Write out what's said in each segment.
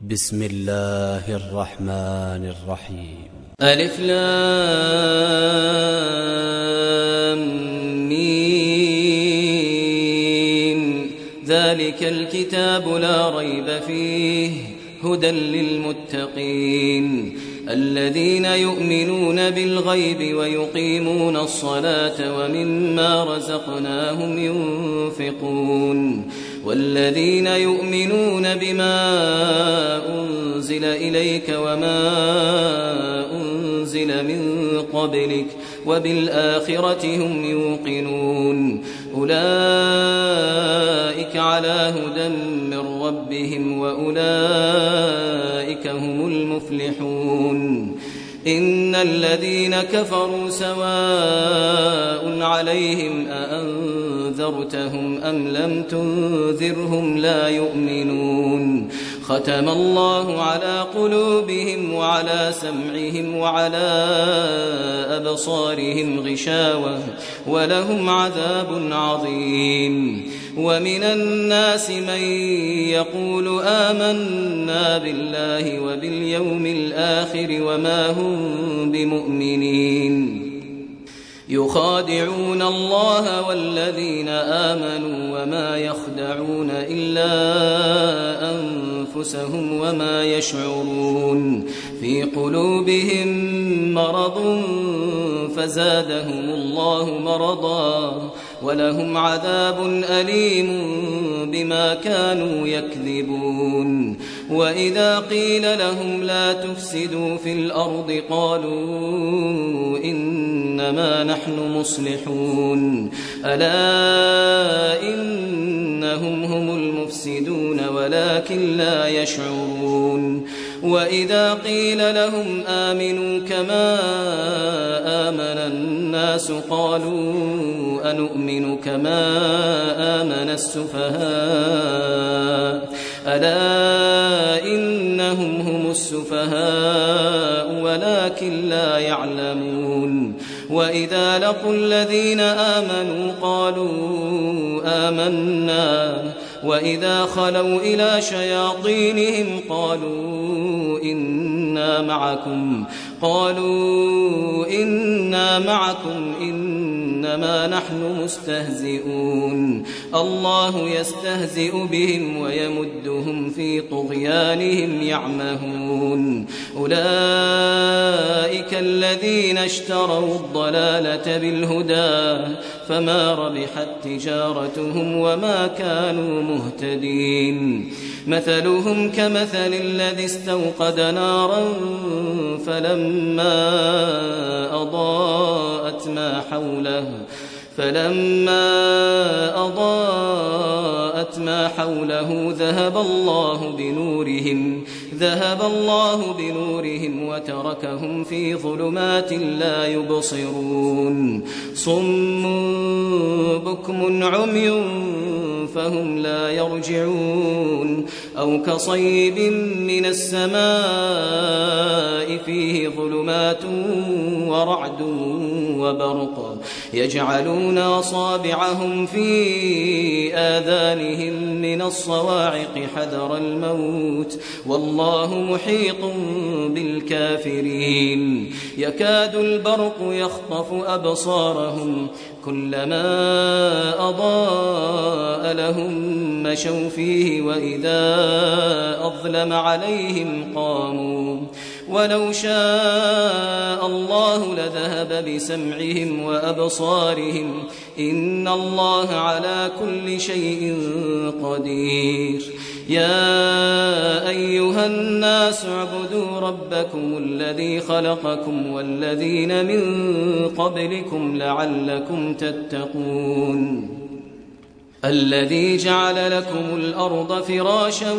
بسم الله الرحمن الرحيم. ألف لام ميم. ذلك الكتاب لا ريب فيه هدى للمتقين الذين يؤمنون بالغيب ويقيمون الصلاة ومما رزقناهم ينفقون والذين يؤمنون بما أنزل إليك وما أنزل من قبلك وبالآخرة هم يوقنون أولئك على هدى من ربهم وأولئك هم المفلحون. إن الذين كفروا سواء عليهم أأنذرتهم أم لم تنذرهم لا يؤمنون. ختم الله على قلوبهم وعلى سمعهم وعلى أبصارهم غشاوة ولهم عذاب عظيم. ومن الناس من يقول آمنا بالله وباليوم الآخر وما هم بمؤمنين يخادعون الله والذين آمنوا وما يخدعون إلا أنفسهم وما يشعرون. في قلوبهم مرض فزادهم الله مرضا ولهم عذاب أليم بما كانوا يكذبون. وإذا قيل لهم لا تفسدوا في الأرض قالوا إنما نحن مصلحون ألا إنهم هم المفسدون ولكن لا يشعرون. وإذا قيل لهم آمنوا كما آمن الناس قالوا أنؤمن كما آمن السفهاء ألا إنهم هم السفهاء ولكن لا يعلمون. وإذا لقوا الذين آمنوا قالوا آمنا وإذا خلوا إلى شياطينهم قالوا إنا معكم إنما نحن مستهزئون. الله يستهزئ بهم ويمدهم في طغيانهم يعمهون. أولئك الذين اشتروا الضلالة بالهدى فما ربحت تجارتهم وما كانوا مهتدين. مثلهم كمثل الذي استوقد نارا فلما أضاءت ما حوله ذهب الله بنورهم وتركهم في ظلمات لا يبصرون. صم بكم عمي فهم لا يرجعون. أو كصيب من السماء فيه ظلمات ورعد وبرق يجعلون أصابعهم في آذانهم من الصواعق حذر الموت والله محيط بالكافرين. يكاد البرق يخطف أبصارهم كلما أضاء لهم مشوا فيه وإذا أظلم عليهم قاموا ولو شاء الله لذهب بسمعهم وأبصارهم إن الله على كل شيء قدير. يا أيها الناس اعبدوا ربكم الذي خلقكم والذين من قبلكم لعلكم تتقون. الذي جعل لكم الأرض فراشا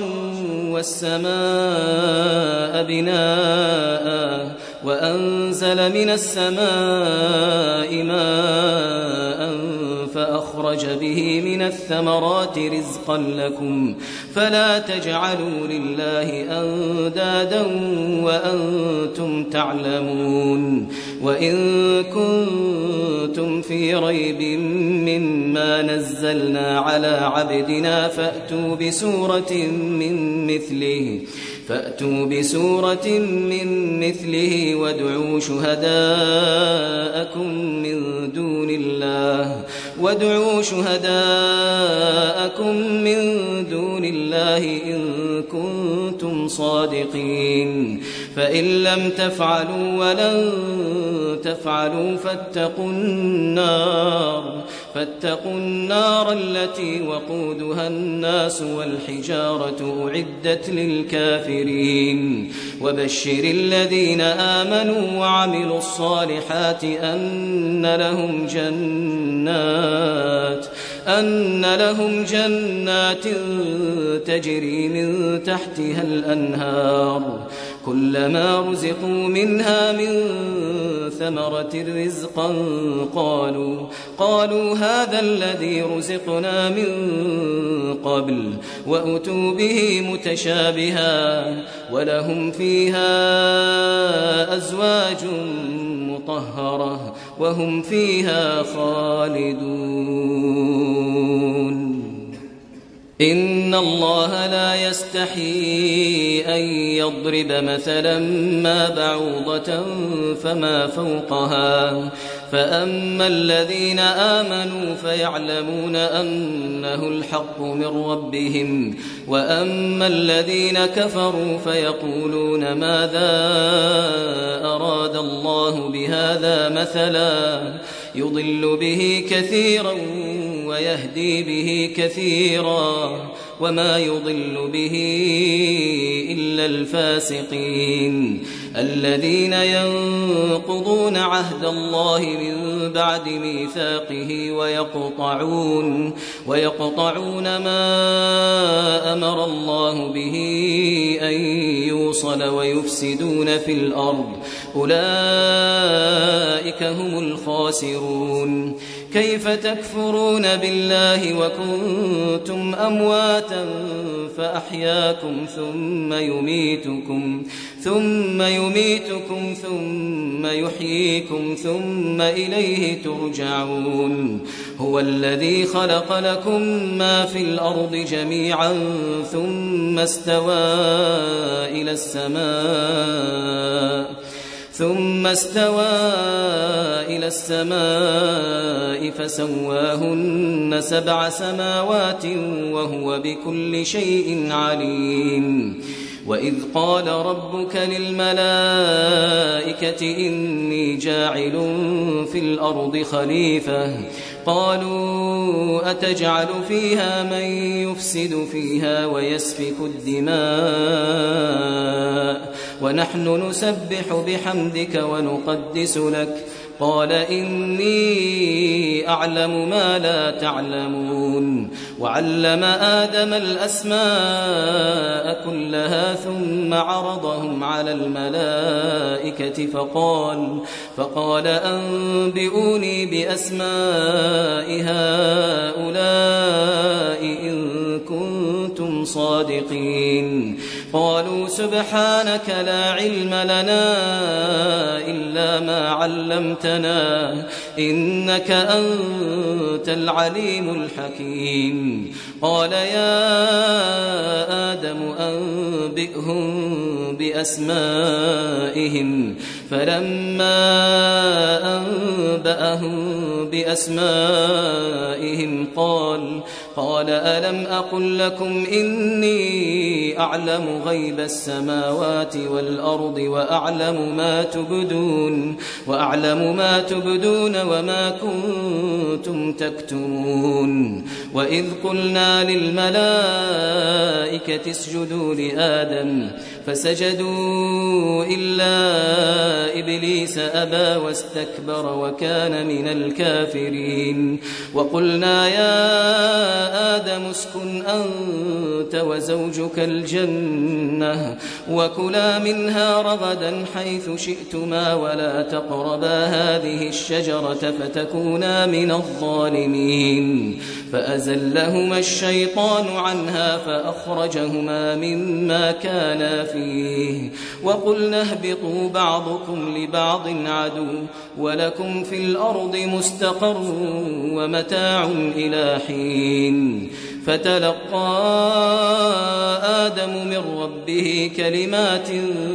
والسماء بناء وأنزل من السماء ماء فأخرج به من الثمرات رزقا لكم فلا تجعلوا لله أندادا وأنتم تعلمون. وإن كنتم في ريب مما نزلنا على عبدنا فأتوا بسورة من مثله فأتوا بسورة من مثله وادعوا شهداءكم من دون الله إن كنتم صادقين فإن لم تفعلوا ولن تفعلوا فاتقوا النار التي وقودها الناس والحجارة أعدت للكافرين وبشر الذين آمنوا وعملوا الصالحات أن لهم جنات تجري من تحتها الأنهار كلما رزقوا منها من ثمرة رزقا قالوا هذا الذي رزقنا من قبل وأتوا به متشابها ولهم فيها أزواج مطهرة وهم فيها خالدون إن الله لا يستحيي أن يضرب مثلا ما بعوضة فما فوقها فأما الذين آمنوا فيعلمون أنه الحق من ربهم وأما الذين كفروا فيقولون ماذا أراد الله بهذا مثلا يضل به كثيرا ويهدي به كثيرا وما يضل به إلا الفاسقين الذين ينقضون عهد الله من بعد ميثاقه ويقطعون ما أمر الله به أن يوصل ويفسدون في الأرض أولئك هم الخاسرون كيف تكفرون بالله وكنتم أمواتا فأحياكم ثم يميتكم ثم يحييكم ثم إليه ترجعون هو الذي خلق لكم ما في الأرض جميعا ثم استوى إلى السماء فسواهن 7 سماوات وهو بكل شيء عليم وإذ قال ربك للملائكة إني جاعل في الأرض خليفة قالوا أتجعل فيها من يفسد فيها ويسفك الدماء ونحن نسبح بحمدك ونقدس لك قال إني أعلم ما لا تعلمون وعلم آدم الأسماء كلها ثم عرضهم على الملائكة فقال أنبئوني بأسماء هؤلاء إن كنتم صادقين قالوا سبحانك لا علم لنا إلا ما علمتنا إنك أنت العليم الحكيم قال يا آدم أنبئهم بأسمائهم فلما أنبأهم بأسمائهم قال ألم أقل لكم إني أعلم غيب السماوات والأرض وأعلم ما تبدون وما كنتم تكتمون وإذ قلنا للملائكة اسجدوا لآدم فسجدوا إلا إبليس أبى واستكبر وكان من الكافرين وقلنا يا آدم اسكن أنت وزوجك الجنة وكلا منها رغدا حيث شئتما ولا تقربا هذه الشجرة فتكونا من الظالمين فأزلهما الشيطان عنها فأخرجهما مما كانا فيه وقلنا اهبطوا بعضكم لبعض عدو ولكم في الأرض مستقر ومتاع إلى حين فتلقى آدم من ربه كلمات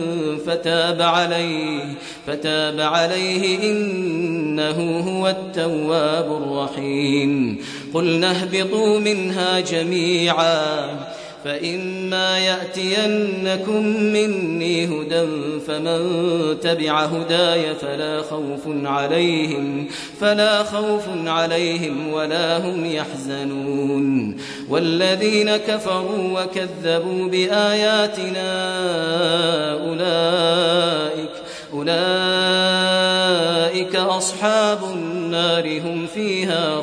فتاب عليه إنه هو التواب الرحيم قلنا اهبطوا منها جميعا فإما يأتينكم مني هدى فمن تبع هداي فلا خوف عليهم ولا هم يحزنون والذين كفروا وكذبوا بآياتنا أولئك أصحاب النار هم فيها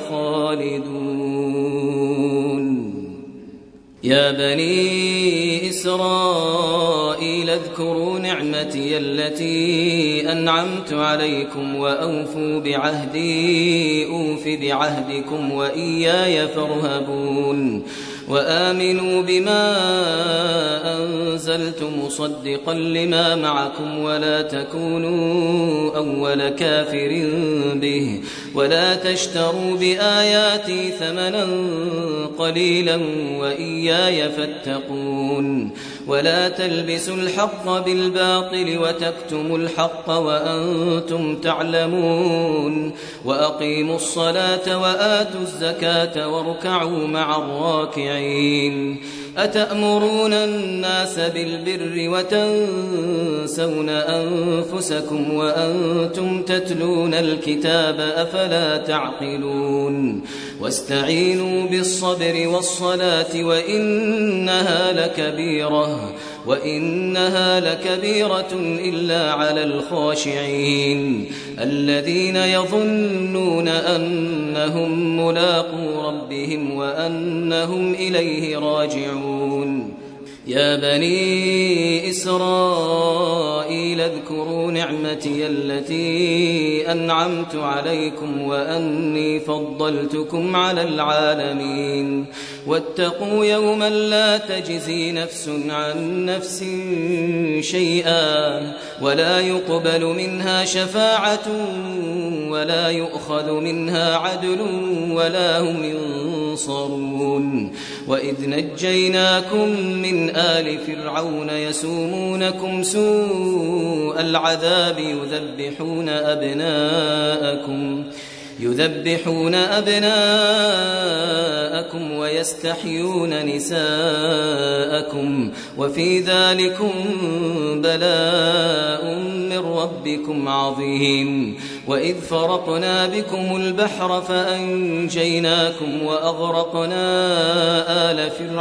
خالدون يا بني إسرائيل اذكروا نعمتي التي أنعمت عليكم وأوفوا بعهدي أوف بعهدكم وإياي فارهبون وآمنوا بما أنزلت مصدقا لما معكم ولا تكونوا أول كافر به ولا تشتروا بآياتي ثمنا قليلا وإياي فاتقون ولا تلبسوا الحق بالباطل وتكتموا الحق وأنتم تعلمون وأقيموا الصلاة وآتوا الزكاة واركعوا مع الراكعين أتأمرون الناس بالبر وتنسون أنفسكم وأنتم تتلون الكتاب أفلا تعقلون واستعينوا بالصبر والصلاة وإنها لكبيرة إلا على الخاشعين الذين يظنون أنهم ملاقو ربهم وأنهم إليه راجعون يا بني إسرائيل اذكروا نعمتي التي أنعمت عليكم وأني فضلتكم على العالمين واتقوا يوما لا تجزي نفس عن نفس شيئا ولا يقبل منها شفاعة ولا يؤخذ منها عدل ولا هم ينصرون وإذ نجيناكم من آل فرعون يسومونكم سوء العذاب يذبحون أبناءكم ويستحيون نساءكم وفي ذلكم بلاء من ربكم عظيم وإذ فرقنا بكم البحر فأنجيناكم وأغرقنا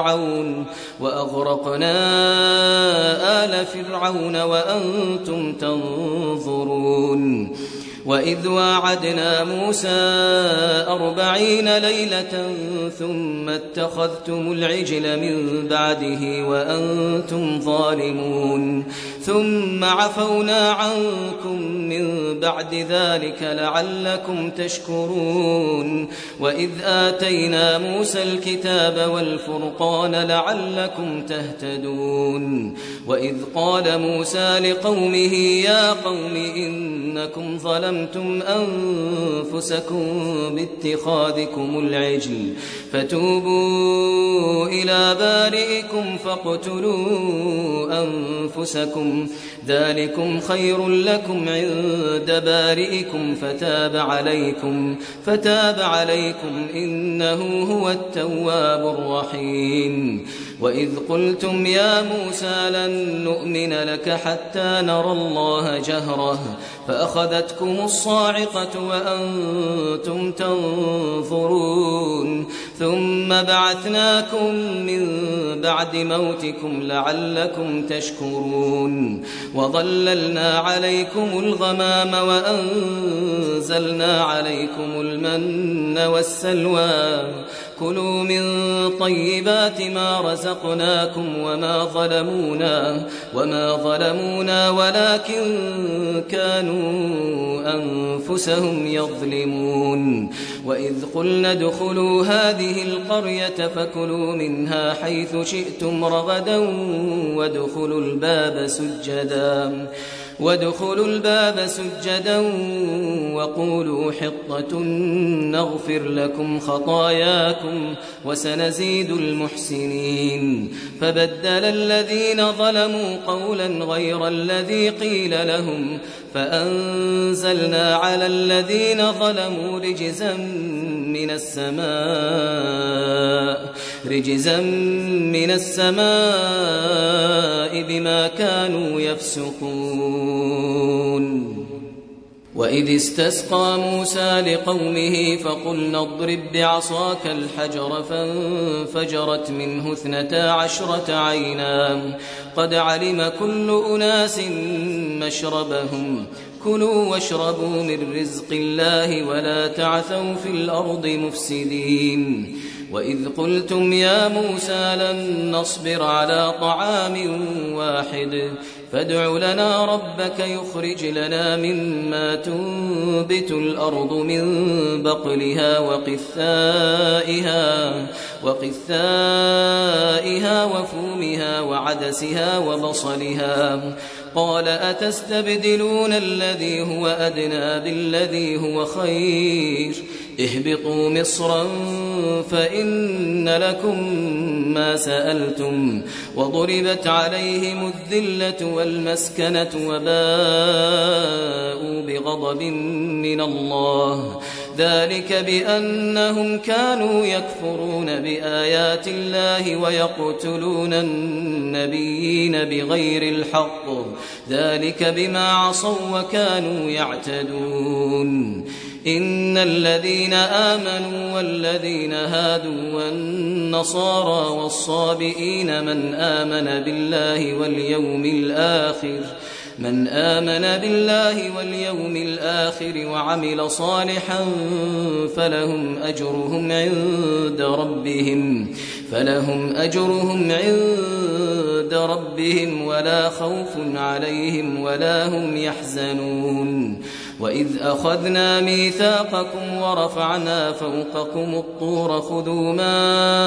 آل فرعون وأنتم تنظرون وإذ واعدنا موسى 40 ليلة ثم اتخذتم العجل من بعده وأنتم ظالمون ثم عفونا عنكم من بعد ذلك لعلكم تشكرون وإذ آتينا موسى الكتاب والفرقان لعلكم تهتدون وإذ قال موسى لقومه يا قوم إنكم ظلمتم أنفسكم باتخاذكم العجل فتوبوا إلى بارئكم فاقتلوا أنفسكم ذلكم خير لكم عند بارئكم فتاب عليكم إنه هو التواب الرحيم وإذ قلتم يا موسى لن نؤمن لك حتى نرى الله جهرة فأخذتكم الصاعقة وأنتم تنظرون ثم بعثناكم من بعد موتكم لعلكم تشكرون وظللنا عليكم الغمام وأنزلنا عليكم المن والسلوى كلوا من طيبات ما رزقناكم وما ظلمونا ولكن كانوا أنفسهم يظلمون وإذ قلنا ادخلوا هذه القرية فكلوا منها حيث شئتم رغدا وادخلوا الباب سجدا وقولوا حطة نغفر لكم خطاياكم وسنزيد المحسنين. فبدل الذين ظلموا قولا غير الذي قيل لهم فأنزلنا على الذين ظلموا رجزا من السماء بما كانوا يفسقون. وإذ استسقى موسى لقومه فقلنا اضرب بعصاك الحجر فانفجرت منه 12 عينا قد علم كل أناس مشربهم كلوا واشربوا من رزق الله ولا تعثوا في الأرض مفسدين. وإذ قلتم يا موسى لن نصبر على طعام واحد فادع لنا ربك يخرج لنا مما تنبت الأرض من بقلها وقثائها وفومها وعدسها وبصلها قال أتستبدلون الذي هو أدنى بالذي هو خير اهبطوا مصرا فإن لكم ما سألتم وضربت عليهم الذلة والمسكنة وباءوا بغضب من الله ذلك بأنهم كانوا يكفرون بآيات الله ويقتلون النبيين بغير الحق ذلك بما عصوا وكانوا يعتدون. إن الذين آمنوا والذين هادوا والنصارى والصابئين من آمن بالله واليوم الآخر وعمل صالحا فلهم أجرهم عند ربهم ولا خوف عليهم ولا هم يحزنون. وإذ أخذنا ميثاقكم ورفعنا فوقكم الطور خذوا ما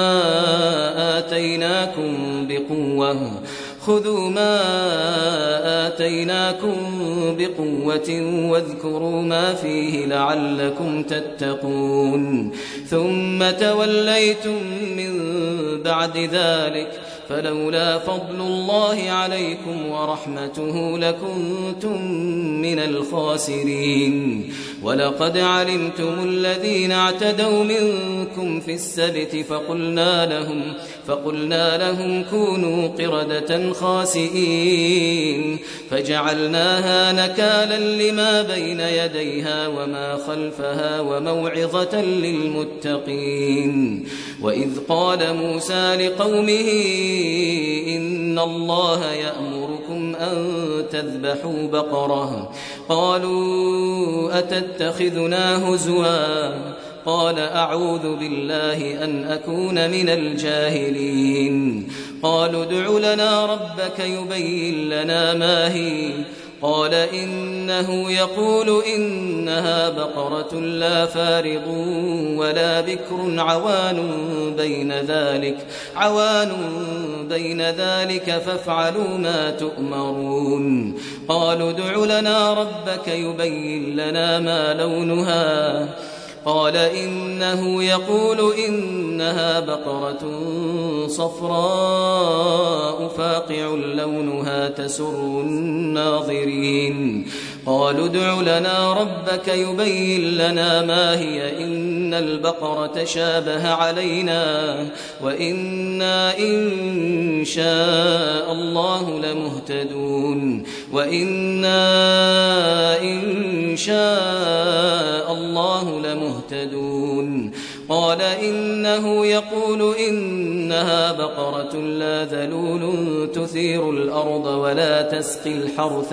آتيناكم بقوة واذكروا ما فيه لعلكم تتقون ثم توليتم من بعد ذلك فلولا فضل الله عليكم ورحمته لكنتم من الخاسرين. ولقد علمتم الذين اعتدوا منكم في السبت فقلنا لهم كونوا قردة خاسئين فجعلناها نكالا لما بين يديها وما خلفها وموعظة للمتقين. وإذ قال موسى لقومه إن الله يأمركم أن تذبحوا بقرة قالوا أتتخذنا هزوا قال أعوذ بالله أن أكون من الجاهلين. قالوا ادع لنا ربك يبين لنا ما هي قال إنه يقول إنها بقرة لا فارض ولا بكر عوان بين ذلك فافعلوا ما تؤمرون. قالوا ادع لنا ربك يبين لنا ما لونها قال إنه يقول إنها بقرة صفراء فاقع لونها تسر الناظرين. قالوا ادع لنا ربك يبين لنا ما هي إن البقرة شابه علينا وإنا إن شاء الله لمهتدون. قال إنه يقول إنها بقرة لا ذلول تثير الأرض ولا تسقي الحرث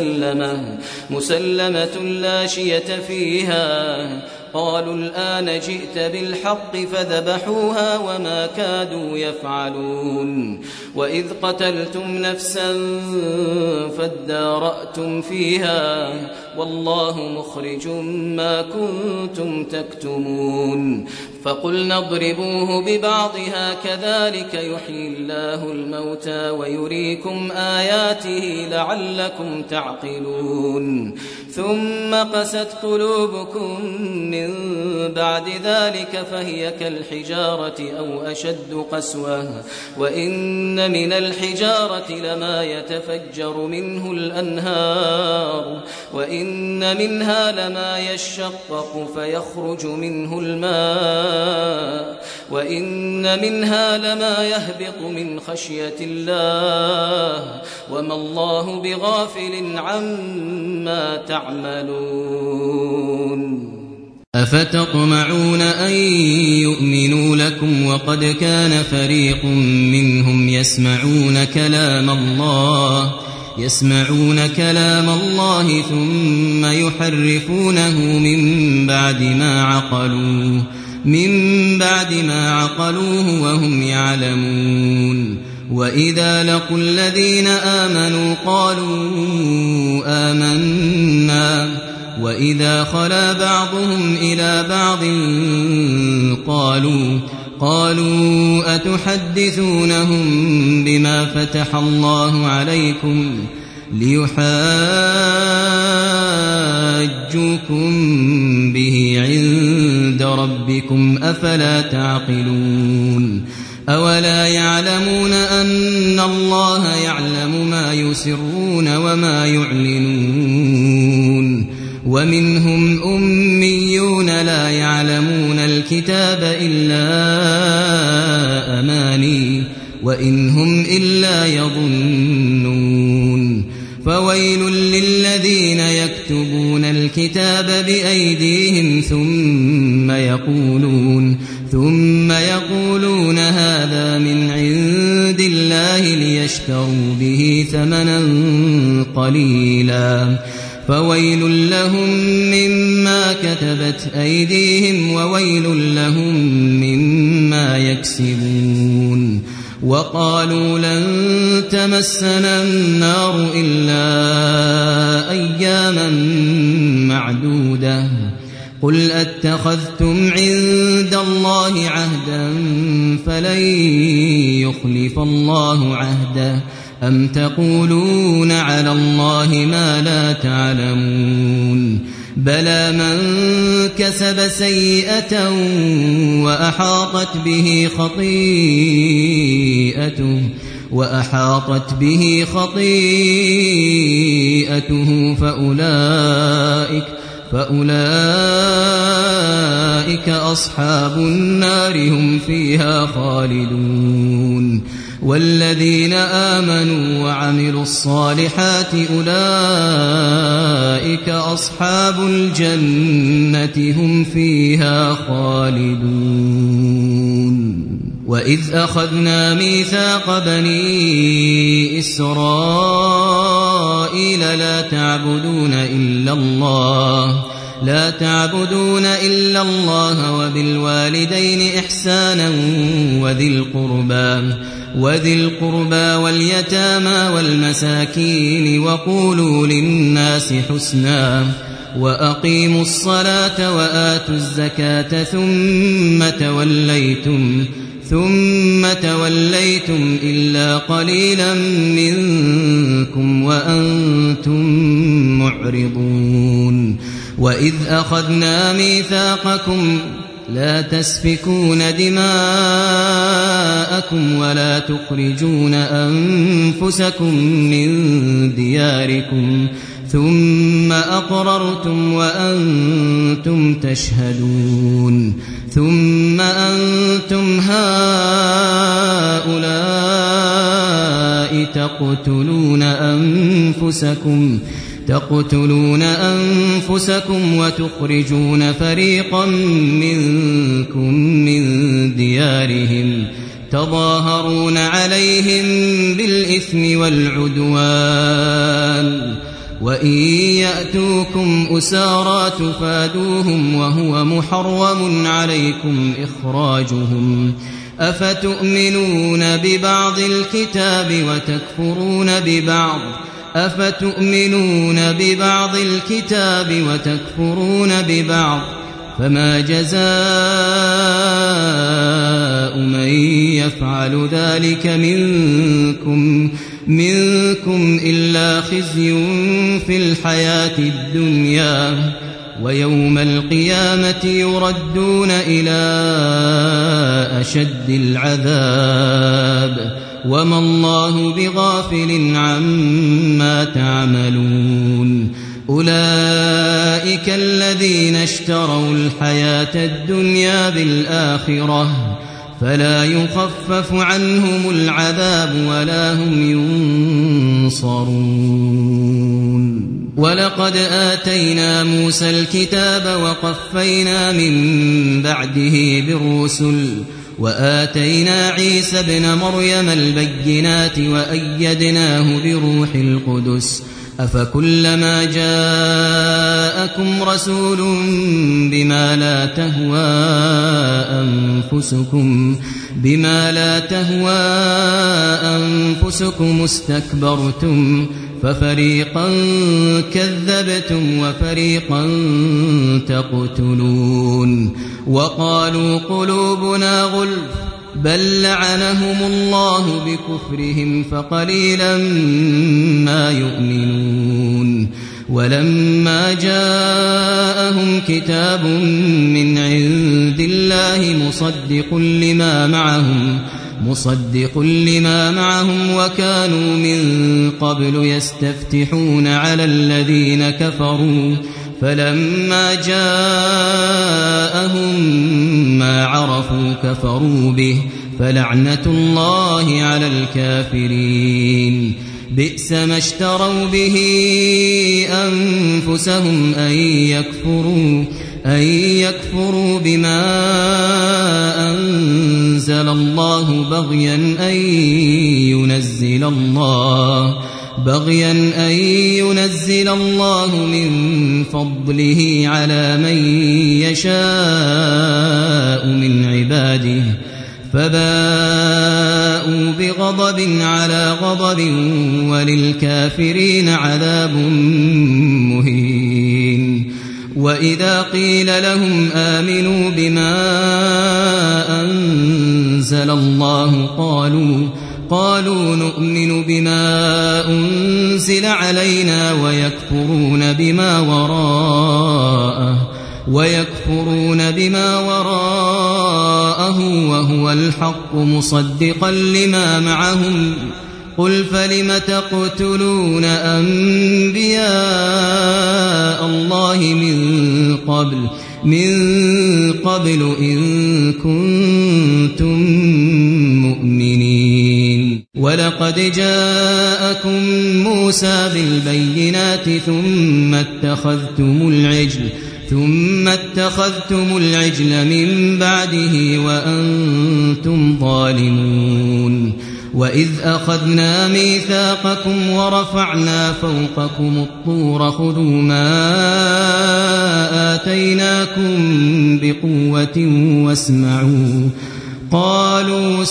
مسلمة لا شية فيها. قالوا الآن جئت بالحق فذبحوها وما كادوا يفعلون. وإذ قتلتم نفسا فادارأتم فيها والله مخرج ما كنتم تكتمون. فقلنا اضربوه ببعضها كذلك يحيي الله الموتى ويريكم آياته لعلكم تعقلون ثم قست قلوبكم من بعد ذلك فهي كالحجارة أو أشد قسوة وإن من الحجارة لما يتفجر منه الأنهار وإن منها لما يشقق فيخرج منه الماء وإن منها لما يهبط من خشية الله وما الله بغافل عما تعملون أفتطمعون أن يؤمنوا لكم وقد كان فريق منهم يسمعون كلام الله ثم يحرفونه من بعد ما عقلوه وهم يعلمون وإذا لقوا الذين آمنوا قالوا آمنا وإذا خلا بعضهم إلى بعض قالوا أتحدثونهم بما فتح الله عليكم ليحاجوكم به عند ربكم أفلا تعقلون أولا يعلمون أن الله يعلم ما يسرون وما يعلنون ومنهم أميون لا يعلمون الكتاب إلا أماني وإن هم إلا يظنون فويل للذين يكتبون الكتاب بأيديهم ثم يقولون هذا من عند الله ليشتروا به ثمنا قليلا فويل لهم مما كتبت أيديهم وويل لهم مما يكسبون وقالوا لن تمسنا النار إلا أياما معدودة قل أتخذتم عند الله عهدا فلن يخلف الله عهده أم تقولون على الله ما لا تعلمون بلى من كسب سيئة وأحاطت به خطيئته فأولئك أصحاب النار هم فيها خالدون والذين آمنوا وعملوا الصالحات أولئك أصحاب الجنة هم فيها خالدون وإذ أخذنا ميثاق بني إسرائيل لا تعبدون إلا الله وبالوالدين إحسانا وذي القربى واليتامى والمساكين وقولوا للناس حسنا وأقيموا الصلاة وآتوا الزكاة ثم توليتم إلا قليلا منكم وأنتم معرضون وإذ أخذنا ميثاقكم لا تسفكون دماءكم ولا تخرجون أنفسكم من دياركم ثم أقررتم وأنتم تشهدون ثم أنتم هؤلاء تقتلون أنفسكم وتخرجون فريقا منكم من ديارهم تظاهرون عليهم بالإثم والعدوان وإن يأتوكم أسارى تفادوهم وهو محرم عليكم إخراجهم أفتؤمنون ببعض الكتاب وتكفرون ببعض فما جزاء من يفعل ذلك منكم إلا خزي في الحياة الدنيا ويوم القيامة يردون إلى أشد العذاب وما الله بغافل عما تعملون أولئك الذين اشتروا الحياة الدنيا بالآخرة فلا يخفف عنهم العذاب ولا هم ينصرون ولقد آتينا موسى الكتاب وقفينا من بعده بالرسل وآتينا عيسى ابن مريم البينات وأيدناه بروح القدس أفكلما جاءكم رسول بما لا تهوى أنفسكم استكبرتم ففريقا كذبتم وفريقا تقتلون وقالوا قلوبنا غلف بل لعنهم الله بكفرهم فقليلا ما يؤمنون ولما جاءهم كتاب من عند الله مصدق لما معهم وكانوا من قبل يستفتحون على الذين كفروا فلما جاءهم ما عرفوا كفروا به فلعنة الله على الكافرين بئس ما اشتروا به أنفسهم أن يكفروا بما أنزل الله بغيا أن ينزل الله من فضله على من يشاء من عباده فباءوا بغضب على غضب وللكافرين عذاب مهين وإذا قيل لهم آمنوا بما أنزل الله قالوا نؤمن بما أنزل علينا ويكفرون بما وراءه وهو الحق مصدقا لما معهم قل فلم تقتلون أنبياء الله من قبل إن كنتم مؤمنين ولقد جاءكم موسى بالبينات ثم اتخذتم العجل من بعده وأنتم ظالمون وإذ أخذنا ميثاقكم ورفعنا فوقكم الطور خذوا ما آتيناكم بقوة واسمعوا قالوا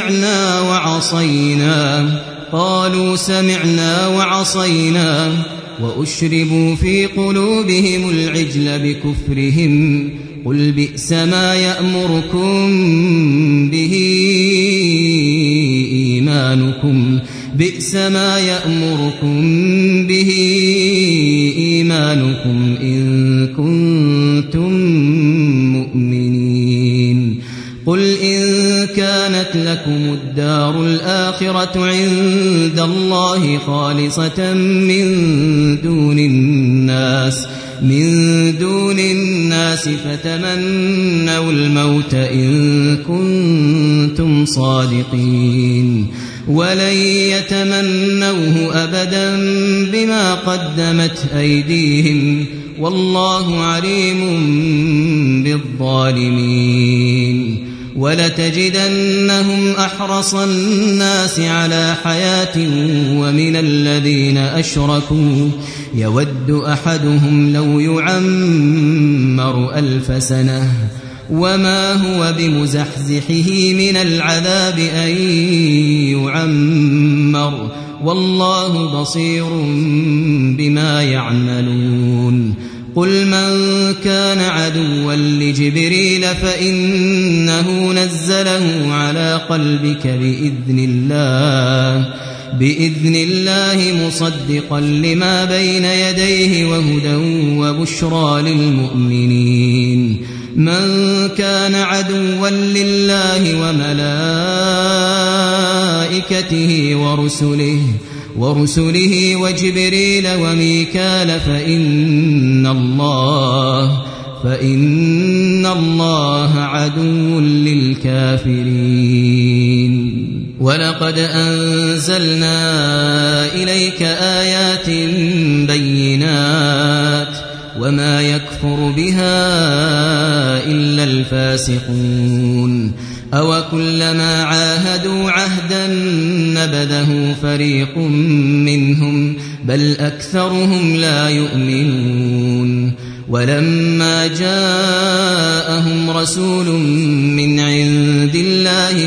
سمعنا وعصينا وأشربوا في قلوبهم العجل بكفرهم قل بئس ما يأمركم به إيمانكم إن كنتم مؤمنين قل إن كانت لكم الدار الآخرة عند الله خالصة من دون الناس فتمنوا الموت إن كنتم صادقين ولن يتمنوه أبدا بما قدمت أيديهم والله عليم بالظالمين ولتجدنهم أحرص الناس على حياة ومن الذين أشركوا يود أحدهم لو يعمر 1000 سنة وما هو بمزحزحه من العذاب أن يعمر والله بصير بما يعملون قل من كان عدوا لجبريل فإنه نزله على قلبك بإذن الله مصدقا لما بين يديه وهدى وبشرى للمؤمنين من كان عدوا لله وملائكته ورسله وجبريل وميكال فإن الله عدو للكافرين ولقد أنزلنا إليك آيات بينات وما يكفر بها إلا الفاسقون أوكلما عاهدوا عهدا نبذه فريق منهم بل أكثرهم لا يؤمنون ولما جاءهم رسول من عند الله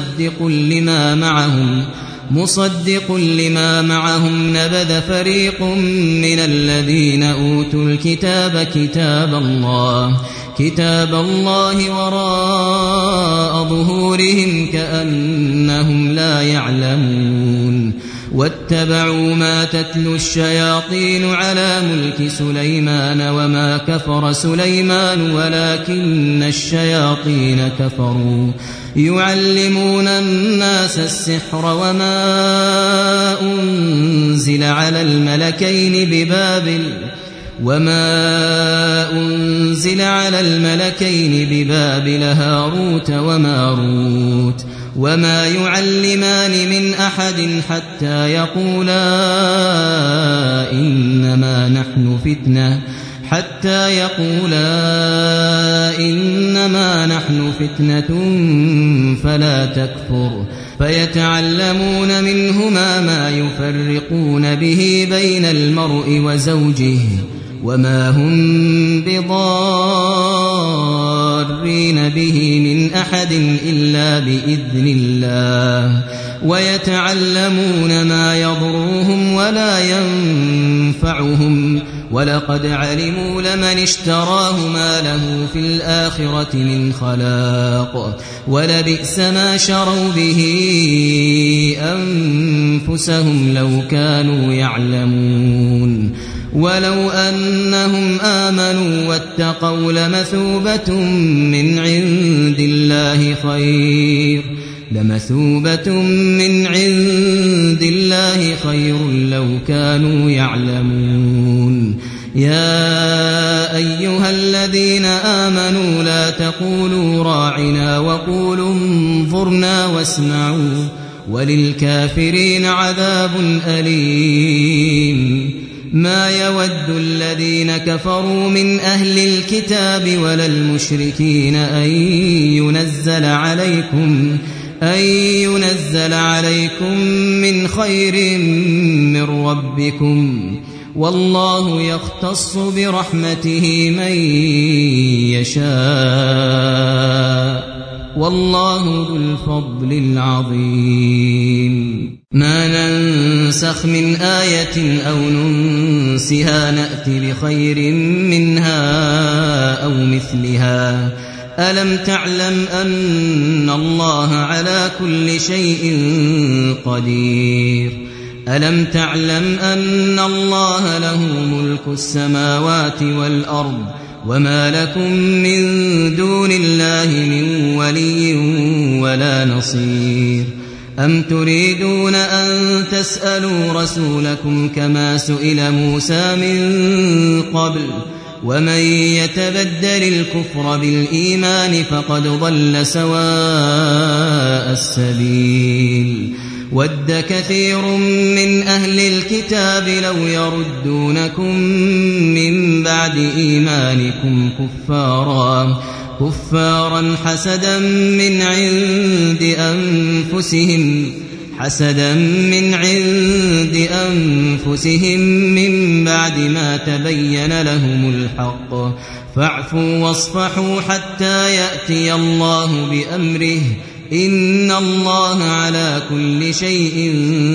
مصدق لما معهم نبذ فريق من الذين أوتوا الكتاب كتاب الله وراء ظهورهم كأنهم لا يعلمون واتبعوا ما تتلو الشياطين على ملك سليمان وما كفر سليمان ولكن الشياطين كفروا يعلمون الناس السحر وما أنزل على الملكين ببابل هاروت وماروت وما يعلمان من أحد حتى يقولا إنما نحن فتنة فلا تكفر فيتعلمون منهما ما يفرقون به بين المرء وزوجه وما هم بضارين به من أحد إلا بإذن الله ويتعلمون ما يضرهم ولا ينفعهم ولقد علموا لمن اشتراه ما له في الآخرة من خلاق ولبئس ما شروا به أنفسهم لو كانوا يعلمون ولو أنهم آمنوا واتقوا لمثوبة من عند الله خير لو كانوا يعلمون يا أيها الذين آمنوا لا تقولوا راعنا وقولوا انظرنا واسمعوا وللكافرين عذاب أليم ما يود الذين كفروا من أهل الكتاب ولا المشركين أن ينزل عليكم من خير من ربكم والله يختص برحمته من يشاء والله ذو الفضل العظيم ما ننسخ من آية أو ننسها نأتي بخير منها أو مثلها ألم تعلم أن الله على كل شيء قدير ألم تعلم أن الله له ملك السماوات والأرض وما لكم من دون الله من ولي ولا نصير أم تريدون أن تسألوا رسولكم كما سئل موسى من قبل ومن يتبدل الكفر بالإيمان فقد ضل سواء السبيل ود كثير من أهل الكتاب لو يردونكم من بعد إيمانكم كفارا حسدا من عند أنفسهم من بعد ما تبين لهم الحق فاعفوا واصفحوا حتى يأتي الله بأمره إن الله على كل شيء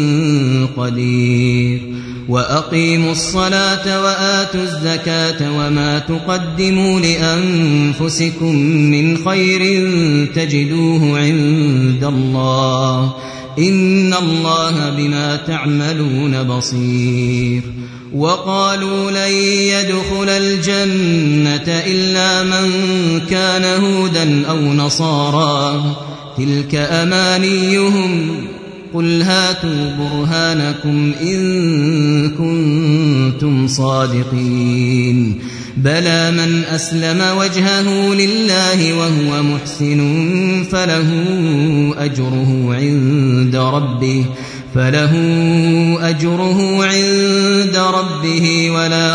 قدير وأقيموا الصلاة وآتوا الزكاة وما تقدموا لأنفسكم من خير تجدوه عند الله إن الله بما تعملون بصير وقالوا لن يدخل الجنة إلا من كان هودا أو نصارى تلك أمانيهم قل هاتوا برهانكم إن كنتم صادقين بلى من أسلم وجهه لله وهو محسن فله أجره عند ربه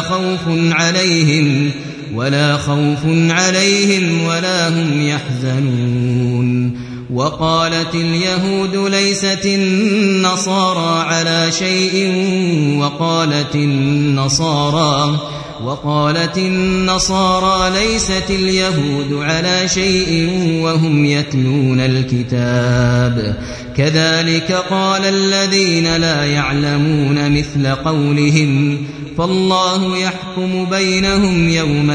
ولا خوف عليهم ولا هم يحزنون وقالت اليهود ليست النصارى على شيء وقالت النصارى ليست اليهود على شيء وهم يتلون الكتاب كذلك قال الذين لا يعلمون مثل قولهم فالله يحكم بينهم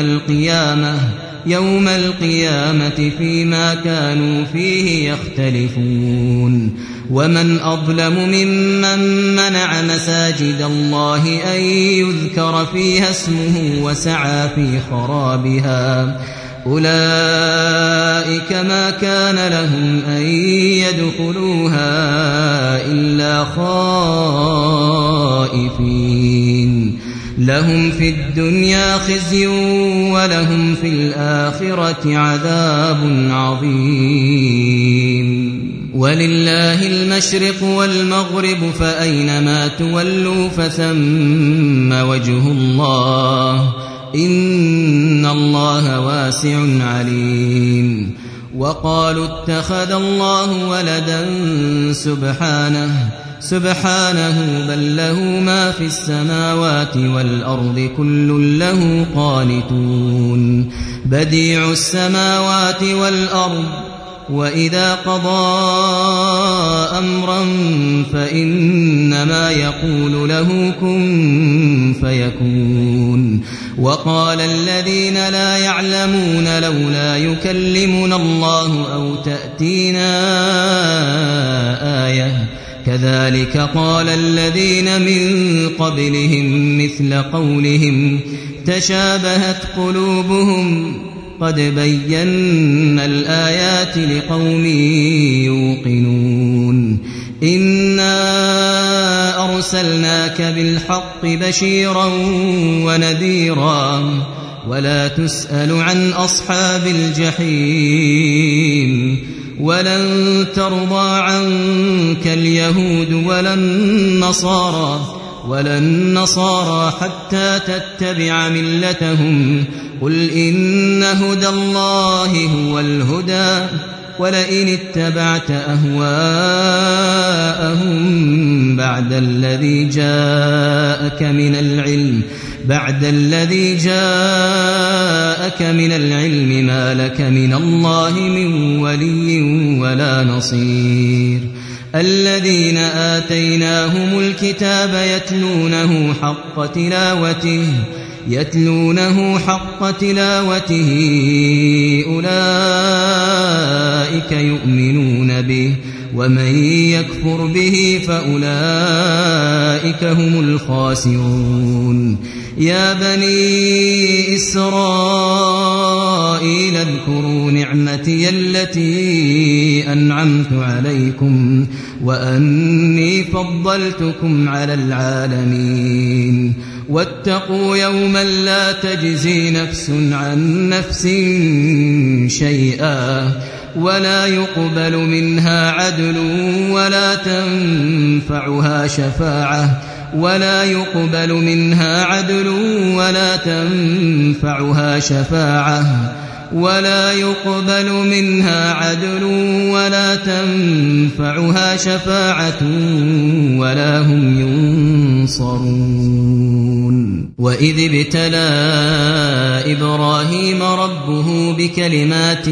يوم القيامة فيما كانوا فيه يختلفون ومن أظلم ممن منع مساجد الله أن يذكر فيها اسمه وسعى في خرابها أولئك ما كان لهم أن يدخلوها إلا خائفين لهم في الدنيا خزي ولهم في الآخرة عذاب عظيم ولله المشرق والمغرب فأينما تولوا فثم وجه الله إن الله واسع عليم وقالوا اتخذ الله ولدا سبحانه بل له ما في السماوات والأرض كل له قانتون بديع السماوات والأرض وإذا قضى أمرا فإنما يقول له كن فيكون وقال الذين لا يعلمون لولا يكلمنا الله أو تأتينا آية كذلك قال الذين من قبلهم مثل قولهم تشابهت قلوبهم قد بينا الآيات لقوم يوقنون إنا أرسلناك بالحق بشيرا ونذيرا ولا تسأل عن أصحاب الجحيم ولن ترضى عنك اليهود ولا النصارى حتى تتبع ملتهم قل إن هدى الله هو الهدى ولئن اتبعت أهواءهم بعد الذي جاءك من العلم ما لك من الله من ولي ولا نصير الذين آتيناهم الكتاب يتلونه حق تلاوته أولئك يؤمنون به ومن يكفر به فأولئك هم الخاسرون يا بني إسرائيل اذكروا نعمتي التي أنعمت عليكم وأني فضلتكم على العالمين واتقوا يوما لا تجزي نفس عن نفس شيئا ولا يقبل منها عدل ولا تنفعها شفاعة ولا هم ينصرون وإذ ابتلى إبراهيم ربه بكلمات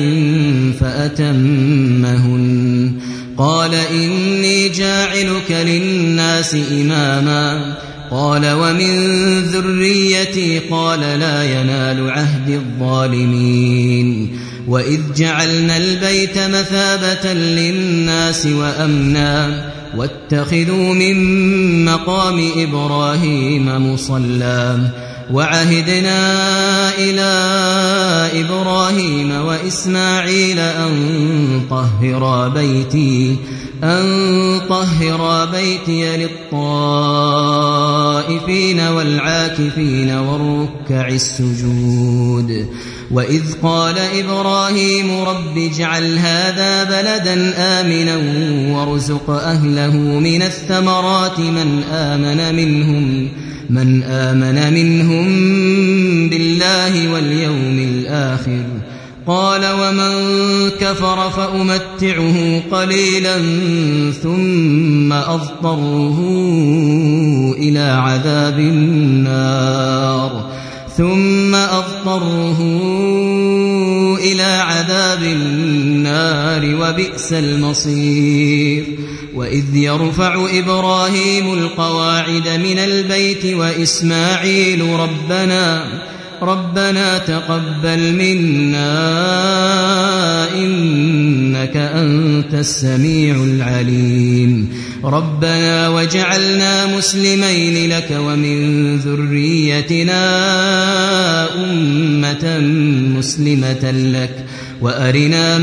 فأتمهن قال إني جاعلك للناس إماما قال ومن ذريتي قال لا ينال عهد الظالمين وإذ جعلنا البيت مثابة للناس وأمنا واتخذوا من مقام إبراهيم مصلى وعهدنا إلى إبراهيم وإسماعيل أن طهرا بيتي للطائفين والعاكفين والركع السجود وإذ قال إبراهيم رب اجعل هذا بلدا آمنا وارزق أهله من الثمرات من آمن منهم بالله واليوم الآخر قال ومن كفر فأمتعه قليلا ثم أضطره إلى عذاب النار وبئس المصير وإذ يرفع إبراهيم القواعد من البيت وإسماعيل ربنا تقبل منا إنك أنت السميع العليم ربنا وجعلنا مسلمين لك ومن ذريتنا أمة مسلمة لك وأرنا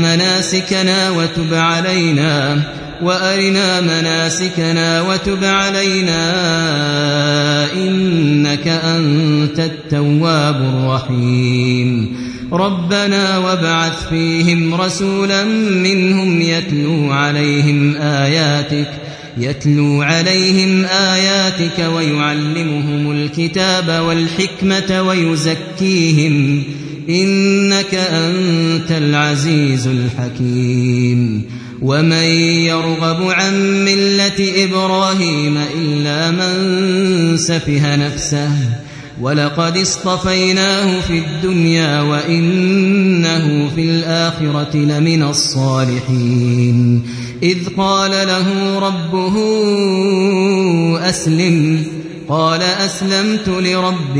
مناسكنا وتب علينا إنك أنت التواب الرحيم ربنا وابعث فيهم رسولا منهم يتلو عليهم آياتك ويعلمهم الكتاب والحكمة ويزكيهم إنك أنت العزيز الحكيم ومن يرغب عن ملة إبراهيم إلا من سفه نفسه ولقد اصطفيناه في الدنيا وإنه في الآخرة لمن الصالحين إذ قال له ربه أسلم قال أسلمت لرب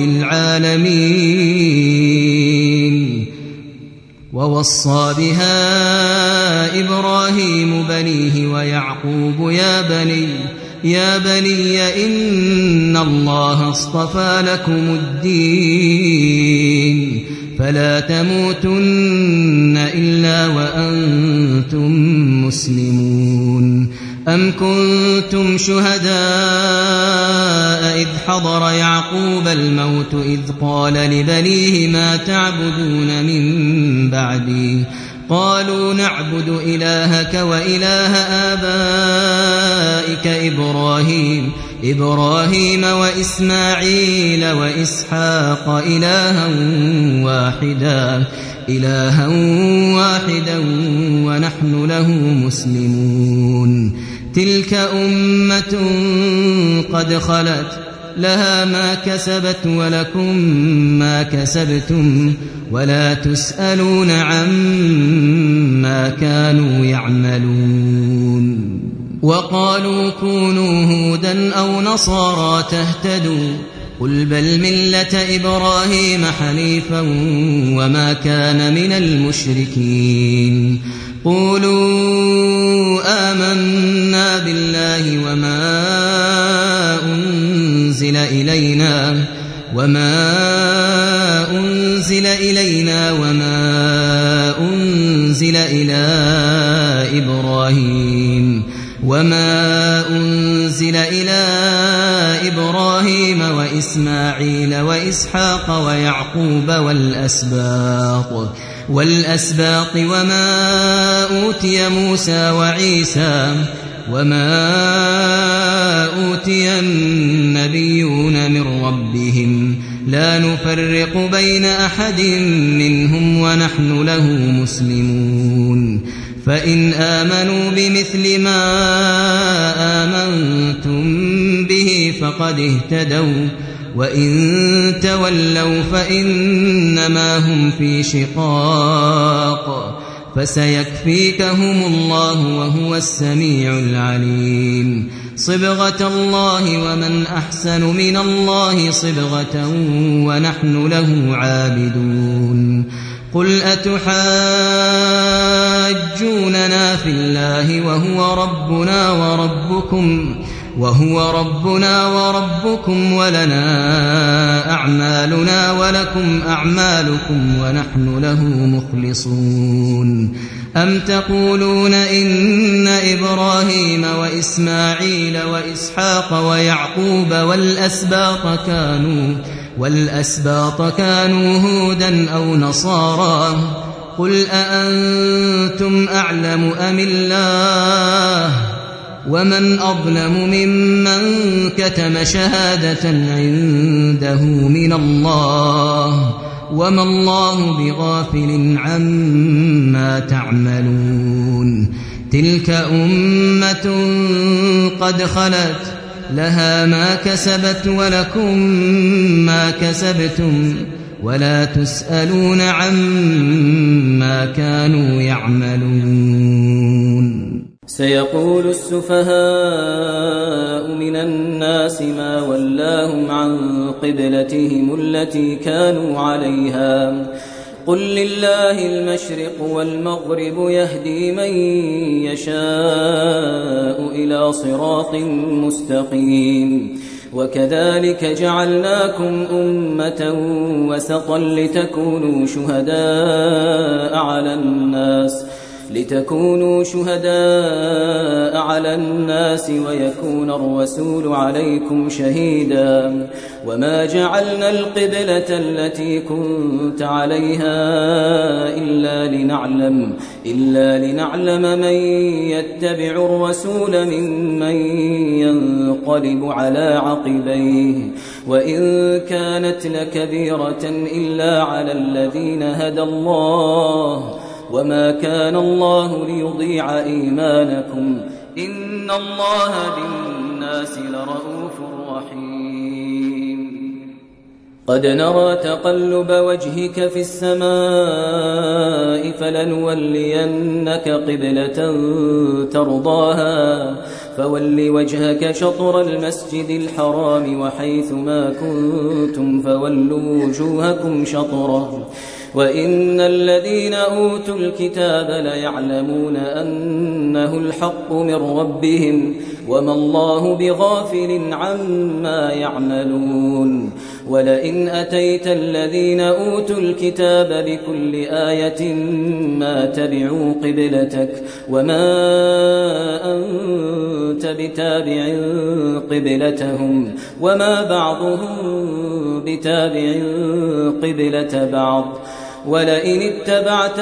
العالمين ووصى بها إبراهيم بنيه ويعقوب يا بني إن الله اصطفى لكم الدين فلا تموتن إلا وأنتم مسلمون أم كنتم شهداء إذ حضر يعقوب الموت إذ قال لبنيه ما تعبدون من بعدي قالوا نعبد إلهك وإله آبائك إبراهيم وإسماعيل وإسحاق إلها واحدا ونحن له مسلمون تلك أمة قد خلت لها ما كسبت ولكم ما كسبتم ولا تسألون عما كانوا يعملون وقالوا كونوا هودا أو نصارى تهتدوا قل بل ملة إبراهيم حنيفا وما كان من المشركين قولوا آمنا بالله وما أنزل إلينا وما أنزل إلى إبراهيم وإسماعيل وإسحاق ويعقوب والأسباط وما أوتي موسى وعيسى وما أوتي النبيون من ربهم لا نفرق بين أحد منهم ونحن له مسلمون فإن آمنوا بمثل ما آمنتم به فقد اهتدوا وإن تولوا فإنما هم في شقاق فسيكفيكهم الله وهو السميع العليم صبغة الله ومن أحسن من الله صبغة ونحن له عابدون قل أتحاجوننا في الله وهو ربنا وربكم ولنا أعمالنا ولكم أعمالكم ونحن له مخلصون أم تقولون إن إبراهيم وإسماعيل وإسحاق ويعقوب والأسباط كانوا هودا أو نصارى قل أأنتم أعلم أم الله ومن أظلم ممن كتم شهادة عنده من الله وما الله بغافل عما تعملون تلك أمة قد خلت لها ما كسبت ولكم ما كسبتم ولا تسألون عما كانوا يعملون سيقول السفهاء من الناس ما ولاهم عن قبلتهم التي كانوا عليها قل لله المشرق والمغرب يهدي من يشاء إلى صراط مستقيم وكذلك جعلناكم أمة وسطا لتكونوا شهداء على الناس ويكون الرسول عليكم شهيدا وما جعلنا القبلة التي كنت عليها إلا لنعلم من يتبع الرسول ممن ينقلب على عقبيه وإن كانت لكبيرة إلا على الذين هدى الله وما كان الله ليضيع إيمانكم إن الله بالناس لرءوف رحيم قد نرى تقلب وجهك في السماء فلنولينك قبلة ترضاها فول وجهك شطر المسجد الحرام وحيث ما كنتم فولوا وجوهكم شطره وإن الذين أوتوا الكتاب ليعلمون أنه الحق من ربهم وما الله بغافل عما يعملون ولئن أتيت الذين أوتوا الكتاب بكل آية ما تبعوا قبلتك وما أنت بتابع قبلتهم وما بعضهم بتابع قبلة بعض ولئن اتبعت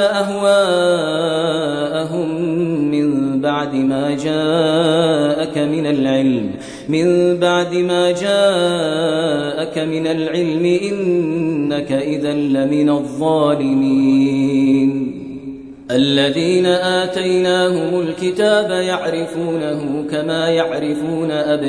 أهواءهم من بعد ما جاءك من العلم إنك إذا لمن الظالمين الذين آتيناهم الكتاب يعرفونه كما يعرفون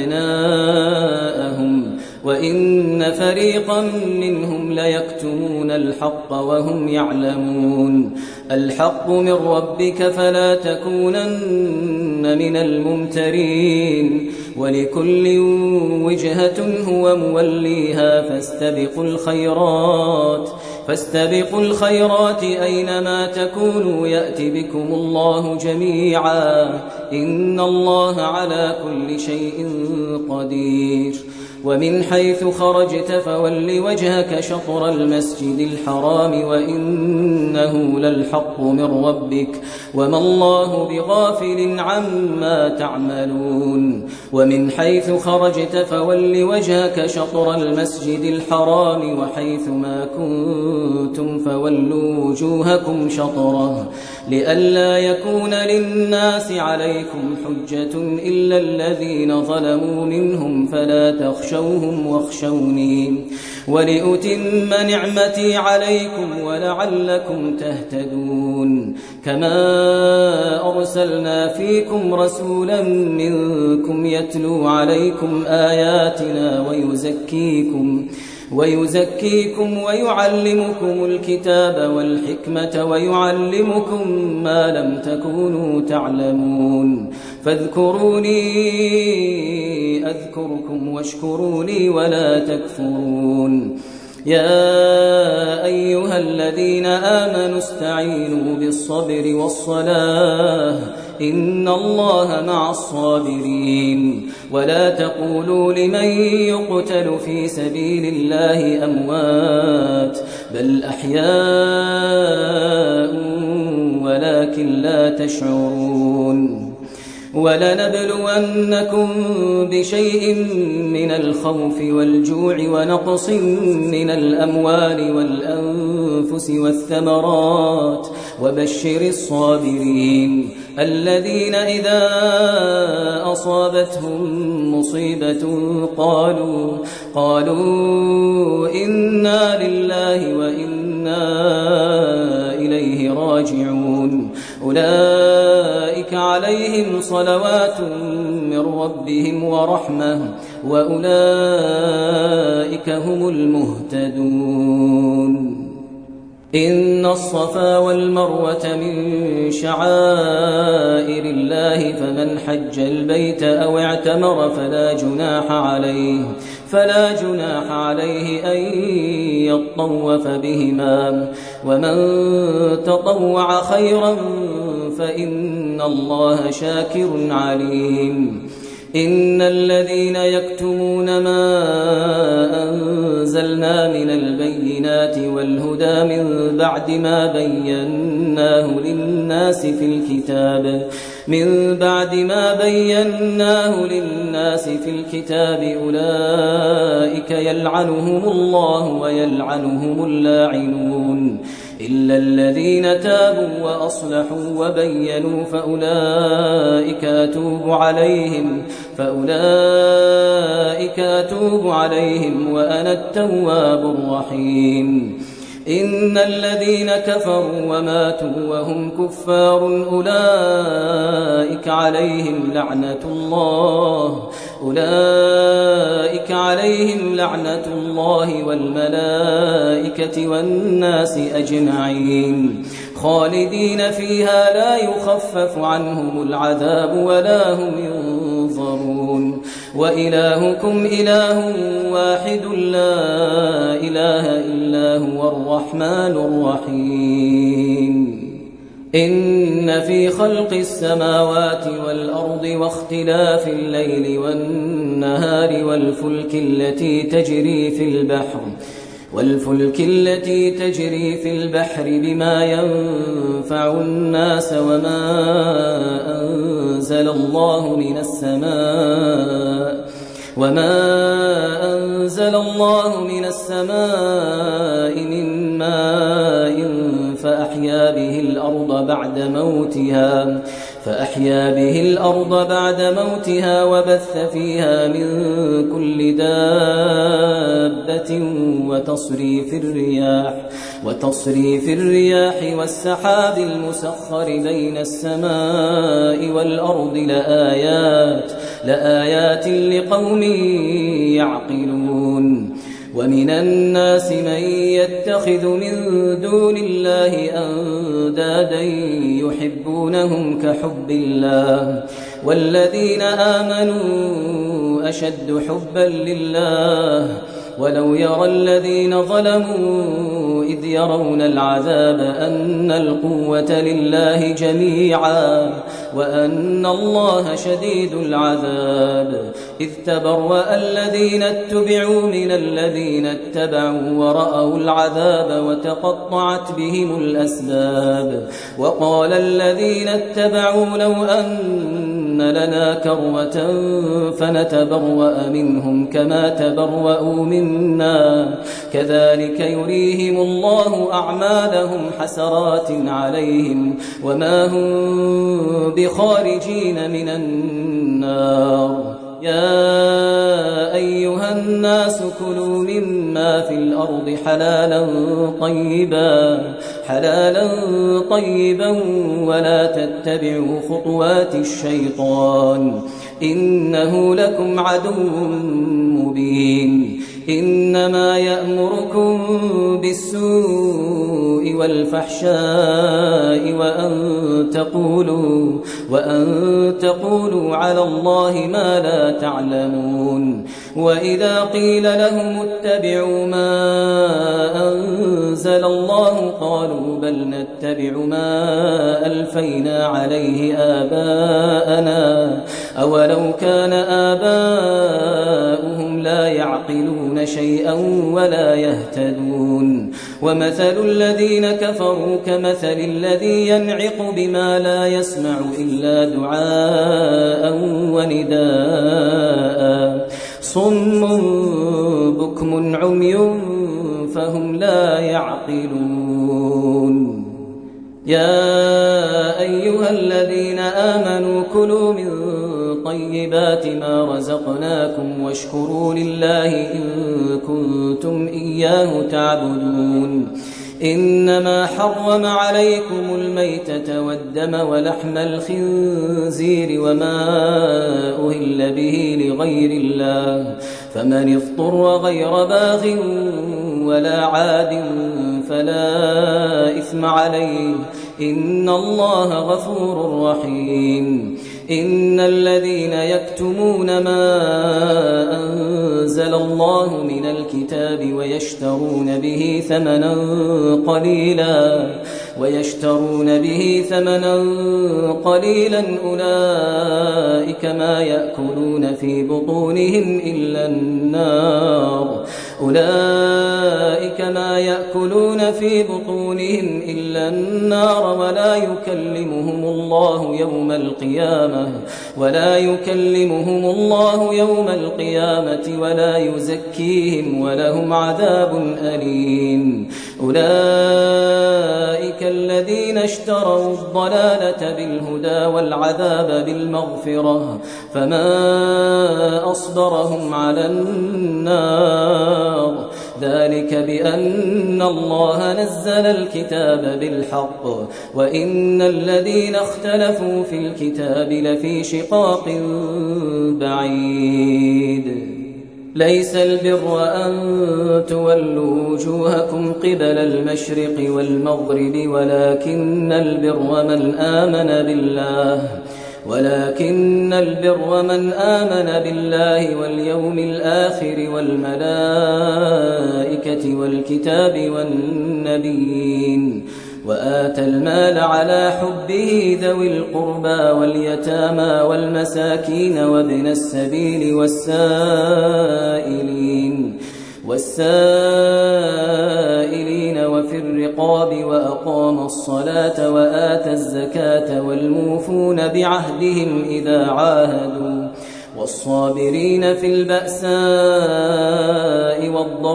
أبناءهم وإن فريقا منهم ليكتمون الحق وهم يعلمون الحق من ربك فلا تكونن من الممترين ولكل وجهة هو موليها فاستبقوا الخيرات أينما تكونوا يأتي بكم الله جميعا إن الله على كل شيء قدير ومن حيث خرجت فول وجهك شطر المسجد الحرام وإنه للحق من ربك وما الله بغافل عما تعملون ومن حيث خرجت فول وجهك شطر المسجد الحرام وحيث ما كنتم فولوا وجوهكم شطره لئلا يكون للناس عليكم حجة إلا الذين ظلموا منهم فلا تخشوهم فاخشوهم واخشوني ولأتم نعمتي عليكم ولعلكم تهتدون كما أرسلنا فيكم رسولا منكم يتلو عليكم آياتنا ويزكيكم ويعلمكم الكتاب والحكمة ويعلمكم ما لم تكونوا تعلمون فاذكروني أذكركم واشكروا لي ولا تكفرون يا أيها الذين آمنوا استعينوا بالصبر والصلاة إن الله مع الصابرين ولا تقولوا لمن يقتل في سبيل الله أموات بل أحياء ولكن لا تشعرون ولنبلونكم بشيء من الخوف والجوع ونقص من الأموال والأنفس والثمرات وبشر الصابرين الذين إذا أصابتهم مصيبة قالوا إنا لله وإنا إليه راجعون أولئك عليهم صلوات من ربهم ورحمة وأولئك هم المهتدون إن الصفا والمروة من شعائر الله فمن حج البيت أو اعتمر فلا جناح عليه أن يطوف بهما ومن تطوع خيرا فإن الله شاكر عليم إن الذين يكتمون ما أنزلنا من البينات والهدى من بعد ما بيناه للناس في الكتاب أولئك يلعنهم الله ويلعنهم اللاعنون إلا الذين تابوا وأصلحوا وبينوا فأولئك أتوب عليهم وأنا التواب الرحيم إن الذين كفروا وماتوا وهم كفار أولئك عليهم لعنة الله والملائكة والناس أجمعين خالدين فيها لا يخفف عنهم العذاب ولا هم ينظرون وإلهكم إله واحد لا إله إلا هو الرحمن الرحيم إن في خلق السماوات والأرض واختلاف الليل والنهار والفلك التي تجري في البحر بما ينفع الناس وما أنزل الله من السماء من ماء فأحيا به الأرض بعد موتها وبث فيها من كل دابة وتصريف الرياح والسحاب المسخر بين السماء والأرض لآيات لقوم يعقلون ومن الناس من يتخذ من دون الله أندادا يحبونهم كحب الله والذين آمنوا أشد حبا لله ولو يرى الذين ظلموا إذ يرون العذاب أن القوة لله جميعا وأن الله شديد العذاب إذ تبرأ الذين اتبعوا من الذين اتبعوا ورأوا العذاب وتقطعت بهم الأسباب وقال الذين اتبعوا لو أن لنا كرة فنتبرأ منهم كما تبرأوا منا كذلك يريهم الله أعمالهم حسرات عليهم وما هم بخارجين من النار يا أيها الناس كلوا مما في الأرض حلالا طيبا ولا تتبعوا خطوات الشيطان إنه لكم عدو مبين إنما يأمركم بالسوء والفحشاء وأن تقولوا على الله ما لا تعلمون وإذا قيل لهم اتبعوا ما أنزل الله قالوا بل نتبع ما ألفينا عليه آباءنا أولو كان آباؤهم لا يعقلون شيئا ولا يهتدون ومثل الذين كفروا كمثل الذي ينعق بما لا يسمع إلا دعاء ونداء صم بكم عمي فهم لا يعقلون يا أيها الذين آمنوا كلوا من طيبات ما رزقناكم واشكروا لله إن كنتم إياه تعبدون إنما حرم عليكم الميتة والدم ولحم الخنزير وما أهل به لغير الله فمن اضطر غير باغ ولا عاد فلا إثم عليه إن الله غفور رحيم إن الذين يكتمون ما أنزل الله من الكتاب ويشترون به ثمنا قليلا أولئك ما يأكلون في بطونهم إلا النار ولا يكلمهم الله يوم القيامة ولا يزكيهم ولهم عذاب أليم أولئك الذين اشتروا الضلالة بالهدى والعذاب بالمغفرة فما أصبرهم على النار ذلك بأن الله نزل الكتاب بالحق وإن الذين اختلفوا في الكتاب لفي شقاق بعيد ليس البر أن تولوا وجوهكم قبل المشرق والمغرب ولكن البر من آمن بالله واليوم الآخر والملائكة والكتاب والنبيين وآتى المال على حبه ذوي القربى واليتامى والمساكين وابن السبيل والسائلين وفي الرقاب وأقام الصلاة وآتى الزكاة والموفون بعهدهم إذا عاهدوا والصابرين في البأساء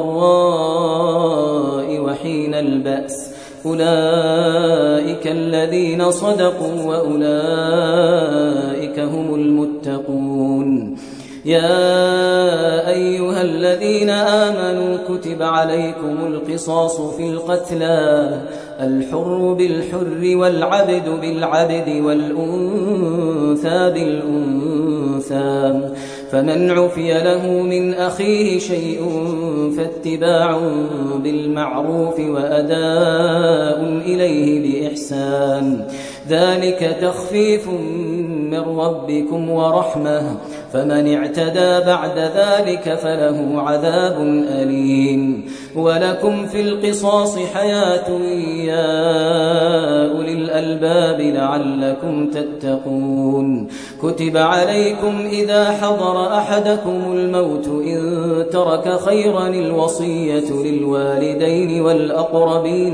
والضراء وحين البأس أولئك الذين صدقوا وأولئك هم المتقون يا أيها الذين آمنوا كتب عليكم القصاص في القتلى الحر بالحر والعبد بالعبد والأنثى بالأنثى فمن عفي له من أخيه شيء فاتباع بالمعروف وأداء إليه بإحسان ذلك تخفيف من ربكم ورحمة فمن اعتدى بعد ذلك فله عذاب أليم ولكم في القصاص حياة يا أولي الألباب لعلكم تتقون كتب عليكم إذا حضر أحدكم الموت إن ترك خيرا الوصية للوالدين والأقربين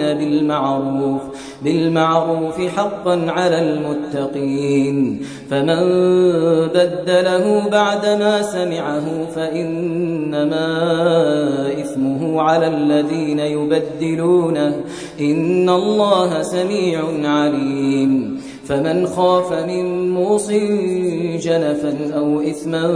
بالمعروف حقا على المتقين فمن بدله بعدما سمعه فإنما إثمه على الذين يبدلونه إن الله سميع عليم فمن خاف من موص جنفا أو إثما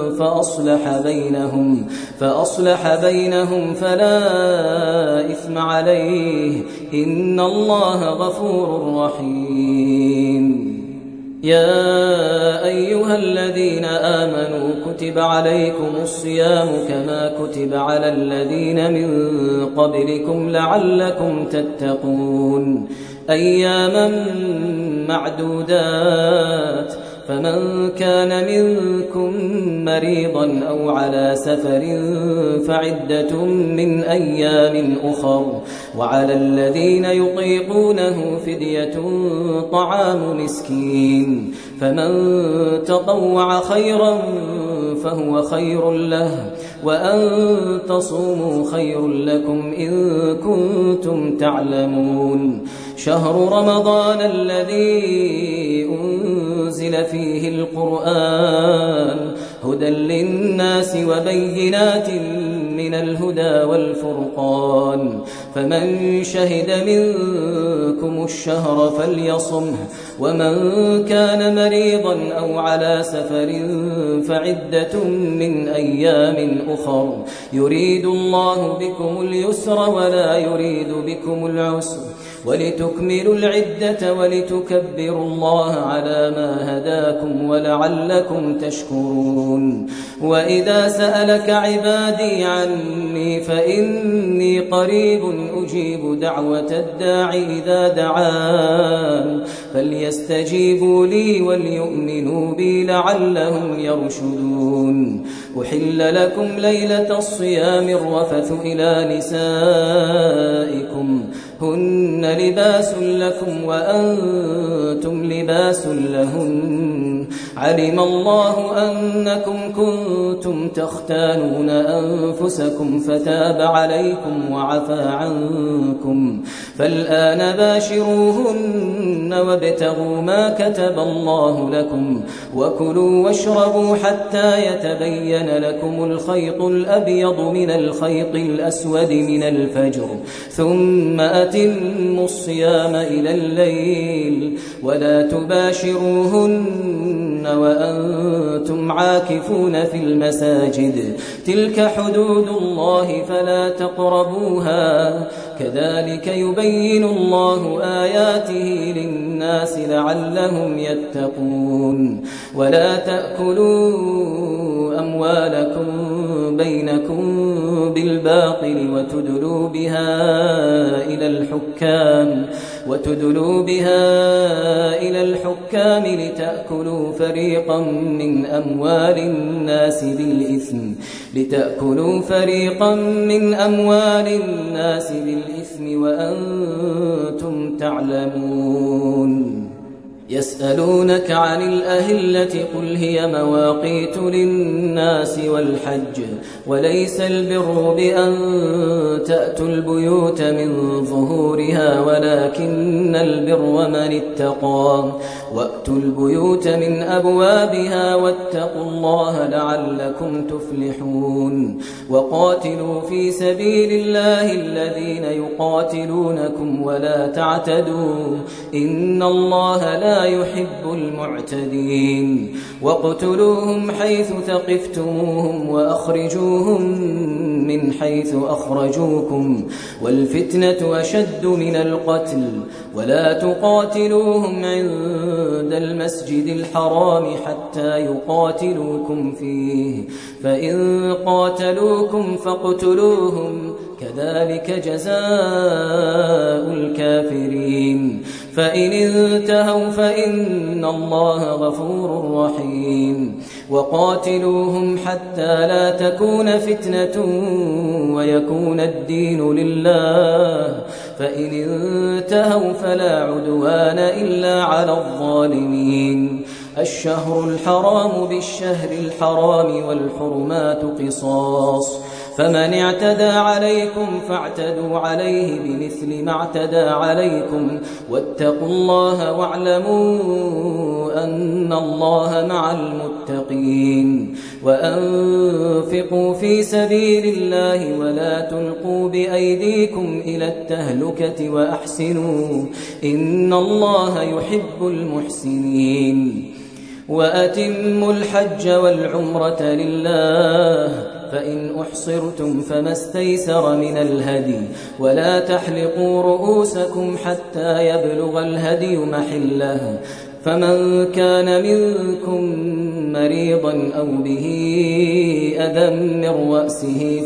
فأصلح بينهم فلا إثم عليه إن الله غفور رحيم. يا أيها الذين آمنوا كتب عليكم الصيام كما كتب على الذين من قبلكم لعلكم تتقون أياما معدودات فمن كان منكم مريضا أو على سفر فعدة من أيام أخر وعلى الذين يطيقونه فدية طعام مسكين فمن تطوع خيرا فهو خير له وأن تصوموا خير لكم إن كنتم تعلمون. شهر رمضان الذي أنزل فيه القرآن هدى للناس وبينات من الهدى والفرقان فمن شهد منكم الشهر فليصمه ومن كان مريضا أو على سفر فعدة من أيام أخر يريد الله بكم اليسر ولا يريد بكم العسر ولتكملوا العدة ولتكبروا الله على ما هداكم ولعلكم تشكرون. وإذا سألك عبادي عني فإني قريب أجيب دعوة الداع إذا دعان فليستجيبوا لي وليؤمنوا بي لعلهم يرشدون. أحل لكم ليلة الصيام الرفث إلى نسائكم هن لباس لكم وأنتم لباس لهن علم الله أنكم كنتم تختانون أنفسكم فتاب عليكم وعفى عنكم فالآن باشروهن وابتغوا ما كتب الله لكم وكلوا واشربوا حتى يتبين لكم الخيط الأبيض من الخيط الأسود من الفجر ثم أتموا الصيام إلى الليل ولا تباشروهن وأنتم عاكفون في المساجد تلك حدود الله فلا تقربوها كذلك يبين الله آياته للناس لعلهم يتقون. ولا تأكلوا أموالكم بينكم بالباطل وتدلوا بها إلى الحكام لتأكلوا فريقا من أموال الناس بالإثم وأنتم تعلمون. يسألونك عن الأهلة قل هي مواقيت للناس والحج وليس البر بأن تأتوا البيوت من ظهورها ولكن البر من اتقى وأتوا البيوت من أبوابها واتقوا الله لعلكم تفلحون. وقاتلوا في سبيل الله الذين يقاتلونكم ولا تعتدوا إن الله لا يحب المعتدين. واقتلوهم حيث ثقفتموهم وأخرجوهم من حيث أخرجوكم والفتنة أشد من القتل ولا تقاتلوهم عند المسجد الحرام حتى يقاتلوكم فيه فإن قاتلوكم فاقتلوهم كذلك جزاء الكافرين. فإن انتهوا فإن الله غفور رحيم. وقاتلوهم حتى لا تكون فتنة ويكون الدين لله فإن انتهوا فلا عدوان إلا على الظالمين. الشهر الحرام بالشهر الحرام والحرمات قصاص فمن اعتدى عليكم فاعتدوا عليه بمثل ما اعتدى عليكم واتقوا الله واعلموا أن الله مع المتقين وأنفقوا في سبيل الله ولا تلقوا بأيديكم إلى التهلكة وأحسنوا إن الله يحب المحسنين وأتموا الحج والعمرة لله فإن أحصرتم فما استيسر من الهدي ولا تحلقوا رؤوسكم حتى يبلغ الهدي محله فمن كان منكم مريضا أو به أذى من رأسه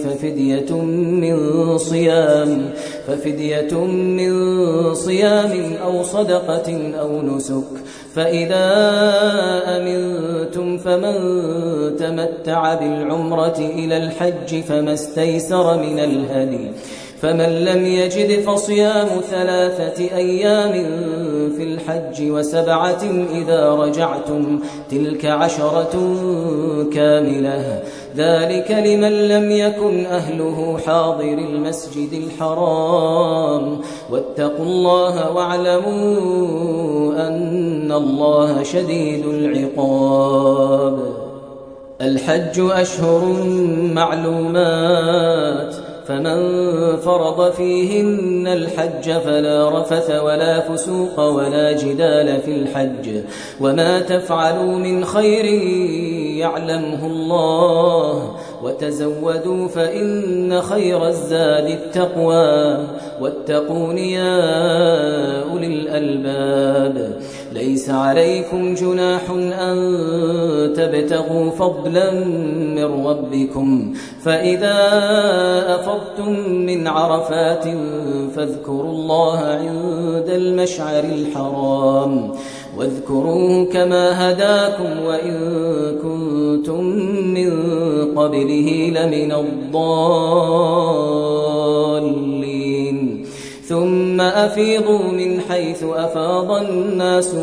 ففدية من صيام أو صدقة أو نسك فإذا أمنتم فمن تمتع بالعمرة إلى الحج فما استيسر من الهدي فمن لم يجد فصيام 3 أيام في الحج و7 إذا رجعتم تلك 10 كاملة ذلك لمن لم يكن أهله حاضر المسجد الحرام واتقوا الله واعلموا أن الله شديد العقاب الحج أشهر معلومات فمن فرض فيهن الحج فلا رفث ولا فسوق ولا جدال في الحج وما تفعلوا من خير يعلمه الله وتزودوا فإن خير الزاد التقوى واتقون يا أولي الألباب ليس عليكم جناح أن تبتغوا فضلا من ربكم فإذا أفضتم من عرفات فاذكروا الله عند المشعر الحرام واذكروه كما هداكم وإن كنتم من قبله لمن الضالين ثم أفيضوا من حيث أفاض الناس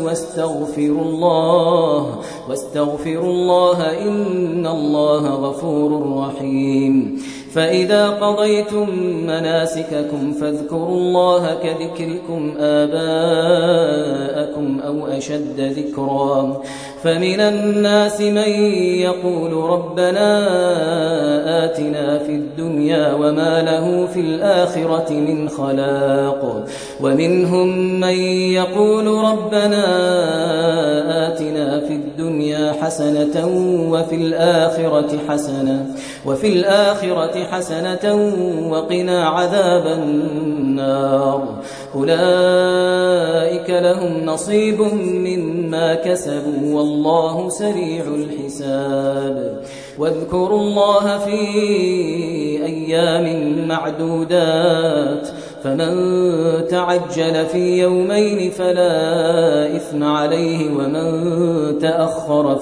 واستغفروا الله إن الله غفور رحيم فإذا قضيتم مناسككم فاذكروا الله كذكركم آباءكم أو أشد ذكرا فمن الناس من يقول ربنا آتنا في الدنيا وما له في الآخرة من خلاق ومنهم من يقول ربنا آتنا في الدنيا حسنة وفي الآخرة حسنة وقنا عذاب النار أولئك لهم نصيب مما كسبوا والله سريع الحساب واذكروا الله في أيام معدودات فمن تعجل في يومين فلا إثم عليه ومن تأخر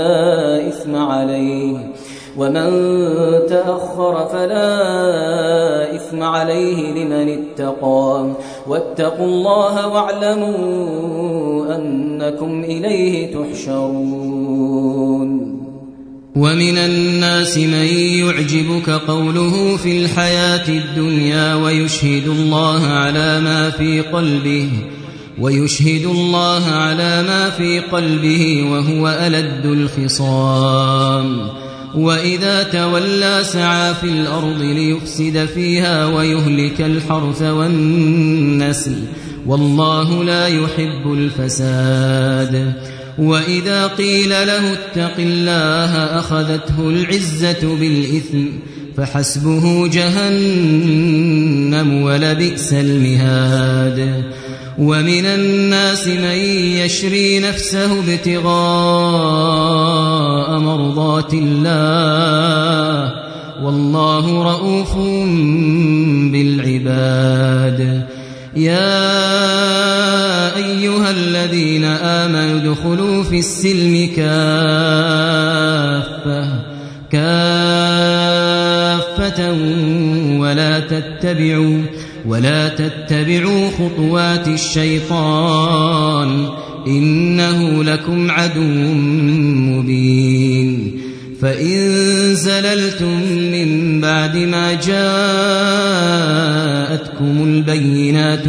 فلا إثم عليه لمن اتقى واتقوا الله واعلموا أنكم إليه تحشرون ومن الناس من يعجبك قوله في الحياة الدنيا ويشهد الله على ما في قلبه وهو ألد الخصام وإذا تولى سعى في الأرض ليفسد فيها ويهلك الحرث والنسل والله لا يحب الفساد وإذا قيل له اتق الله أخذته العزة بالإثم فحسبه جهنم ولبئس المهاد ومن الناس من يشري نفسه ابتغاء مرضات الله والله رؤوف بالعباد يا أيها الذين آمنوا ادخلوا في السلم كافة ولا تتبعوا خطوات الشيطان إنه لكم عدو مبين فإن زللتم من بعد ما جاءتكم البينات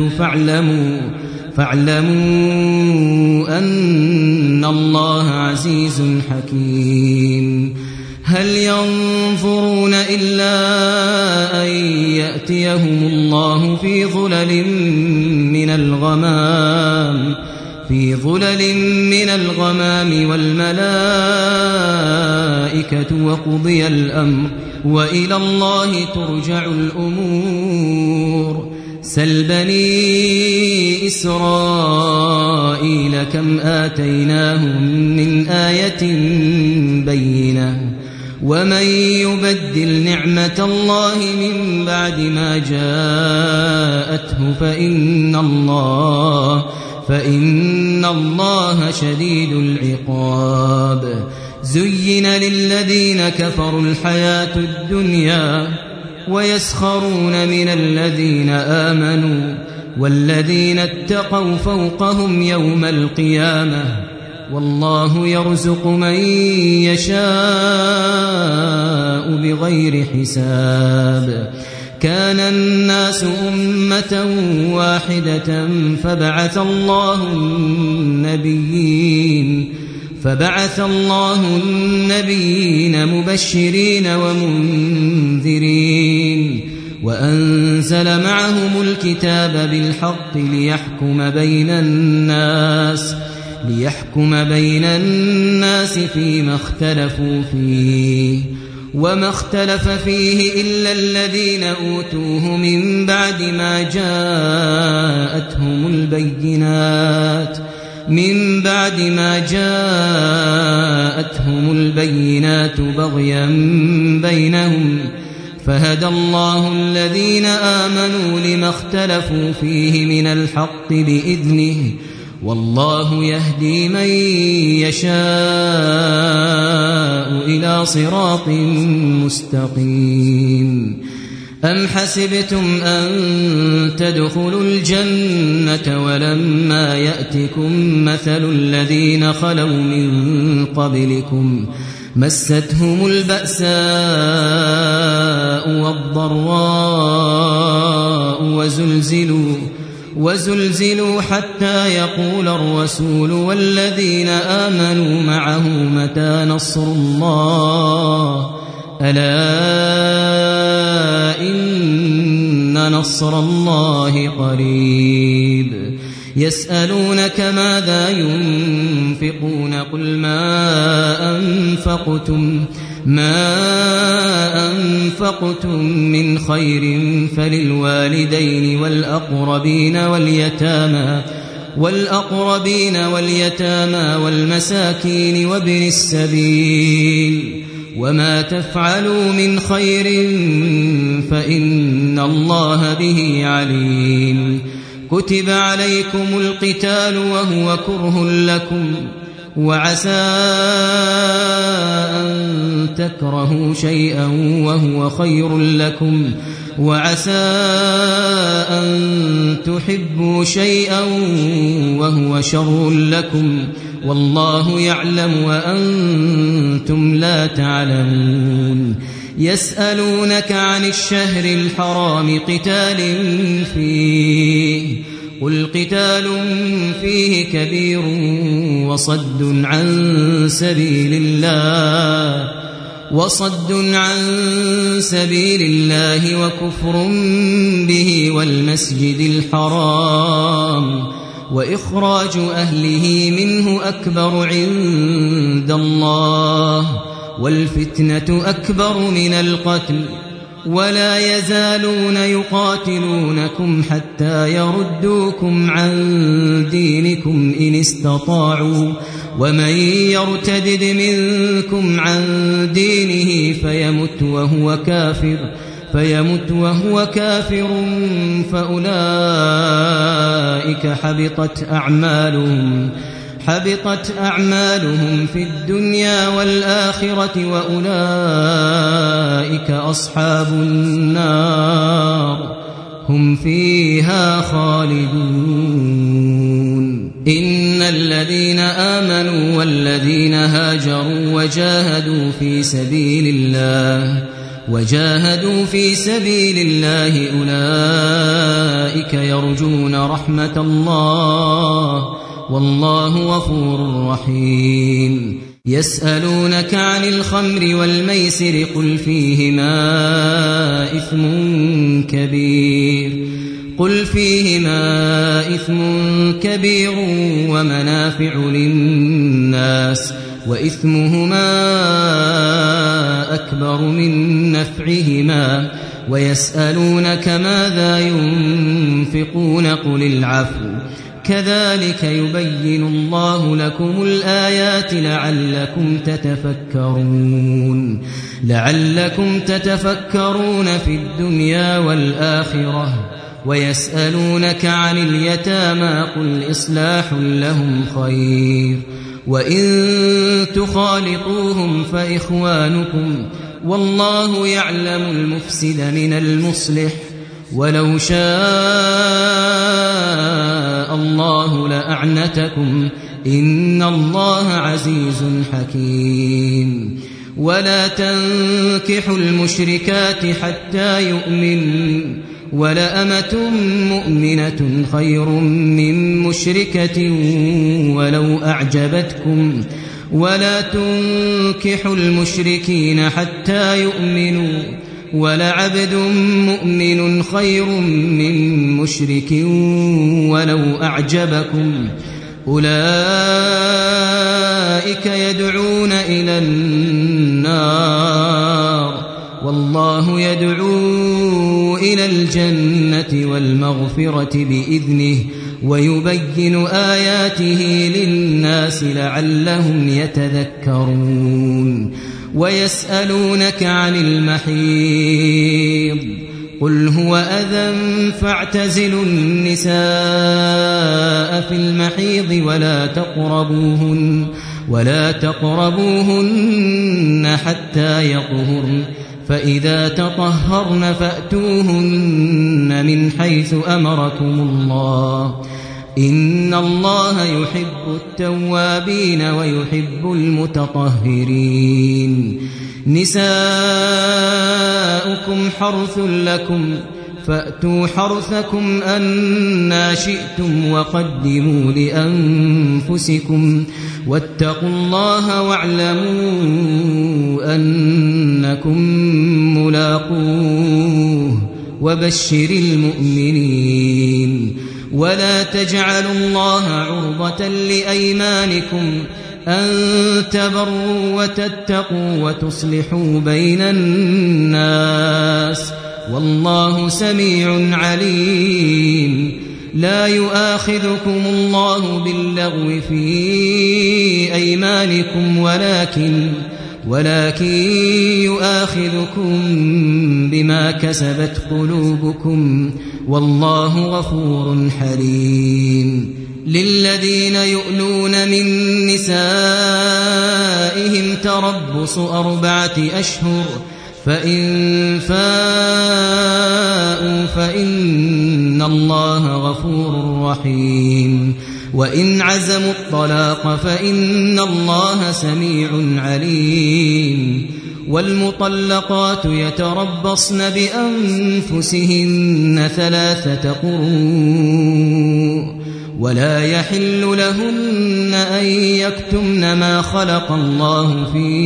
فاعلموا أن الله عزيز حكيم. هل ينظرون إلا أن يأتيهم الله في ظلل من الغمام والملائكة وقضي الأمر وإلى الله ترجع الأمور. سل بني إسرائيل كم آتيناهم من آية بينة ومن يبدل نعمة الله من بعد ما جاءته فإن الله شديد العقاب. زين للذين كفروا الحياة الدنيا ويسخرون من الذين آمنوا والذين اتقوا فوقهم يوم القيامة والله يرزق من يشاء بغير حساب. كان الناس أمة واحدة فبعث الله النبيين مبشرين ومنذرين وأنزل معهم الكتاب بالحق ليحكم بين الناس فيما اختلفوا فيه وما اختلف فيه إلا الذين أوتوه من بعد ما جاءتهم البينات بغيا بينهم فهدى الله الذين آمنوا لما اختلفوا فيه من الحق بإذنه والله يهدي من يشاء إلى صراط مستقيم. أم حسبتم أن تدخلوا الجنة ولما يأتكم مثل الذين خلوا من قبلكم مستهم البأساء والضراء وزلزلوا حتى يقول الرسول والذين آمنوا معه متى نصر الله ألا إن نصر الله قريب. يسألونك ماذا ينفقون قل ما أنفقتم من خير فللوالدين والأقربين واليتامى والمساكين وابن السبيل وما تفعلوا من خير فإن الله به عليم. كتب عليكم القتال وهو كره لكم وعسى أن تكرهوا شيئا وهو خير لكم وعسى أن تحبوا شيئا وهو شر لكم والله يعلم وأنتم لا تعلمون. يسألونك عن الشهر الحرام قتال فيه قل قتال فيه كبير وصد عن سبيل الله وكفر به والمسجد الحرام وإخراج أهله منه أكبر عند الله والفتنة أكبر من القتل ولا يزالون يقاتلونكم حتى يردوكم عن دينكم إن استطاعوا ومن يرتدد منكم عن دينه فيمت وهو كافر فأولئك حبطت أعمالهم في الدنيا والآخرة وأولئك أصحاب النار هم فيها خالدون. إن الذين آمنوا والذين هاجروا وجاهدوا في سبيل الله أولئك يرجون رحمة الله والله غفور رحيم. يسألونك عن الخمر والميسر قل فيهما إثم كبير ومنافع للناس وإثمهما أكبر من نفعهما ويسألونك ماذا ينفقون قل العفو كذلك يبين الله لكم الآيات لعلكم تتفكرون في الدنيا والآخرة. ويسألونك عن اليتامى قل إصلاح لهم خير وإن تخالطوهم فإخوانكم والله يعلم المفسد من المصلح ولو شاء الله لأعنتكم إن الله عزيز حكيم. ولا تنكحوا المشركات حتى يؤمنوا ولأمة مؤمنة خير من مشركة ولو أعجبتكم ولا تنكحوا المشركين حتى يؤمنوا ولعبد مؤمن خير من مشرك ولو أعجبكم أولئك يدعون إلى النار والله يدعو إلى الجنة والمغفرة بإذنه ويبين آياته للناس لعلهم يتذكرون. ويسألونك عن المحيض قل هو أذى فاعتزلوا النساء في المحيض ولا تقربوهن حتى يطهرن فإذا تطهرن فأتوهن من حيث أمركم الله إن الله يحب التوابين ويحب المتطهرين. نساؤكم حرث لكم فأتوا حرثكم أنى شئتم وقدموا لأنفسكم واتقوا الله واعلموا أنكم ملاقوه وبشر المؤمنين. ولا تجعلوا الله عرضة لأيمانكم أن تبروا وتتقوا وتصلحوا بين الناس والله سميع عليم. لا يؤاخذكم الله باللغو في أيمانكم ولكن يؤاخذكم بما كسبت قلوبكم والله غفور حليم. للذين يؤلون من نسائهم تربص 4 أشهر فإن فاءوا فإن الله غفور رحيم. وإن عزموا الطلاق فإن الله سميع عليم. والمطلقات يتربصن بأنفسهن 3 قروء ولا يحل لهن أن يكتمن ما خلق الله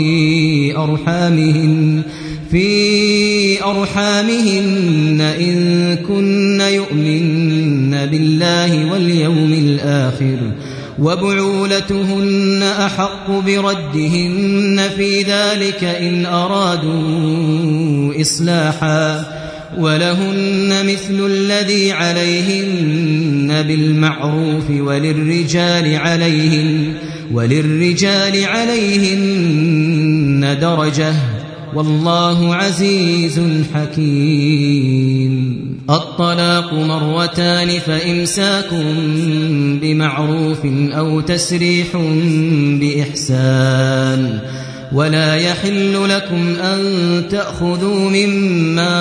في أرحامهن إن كن يؤمن بالله واليوم الآخر وبعولتهن أحق بردهن في ذلك إن أرادوا إصلاحا ولهن مثل الذي عليهن بالمعروف وللرجال عليهن درجة والله عزيز حكيم. الطلاق 2 فإمساك بمعروف أو تسريح بإحسان ولا يحل لكم أن تأخذوا مما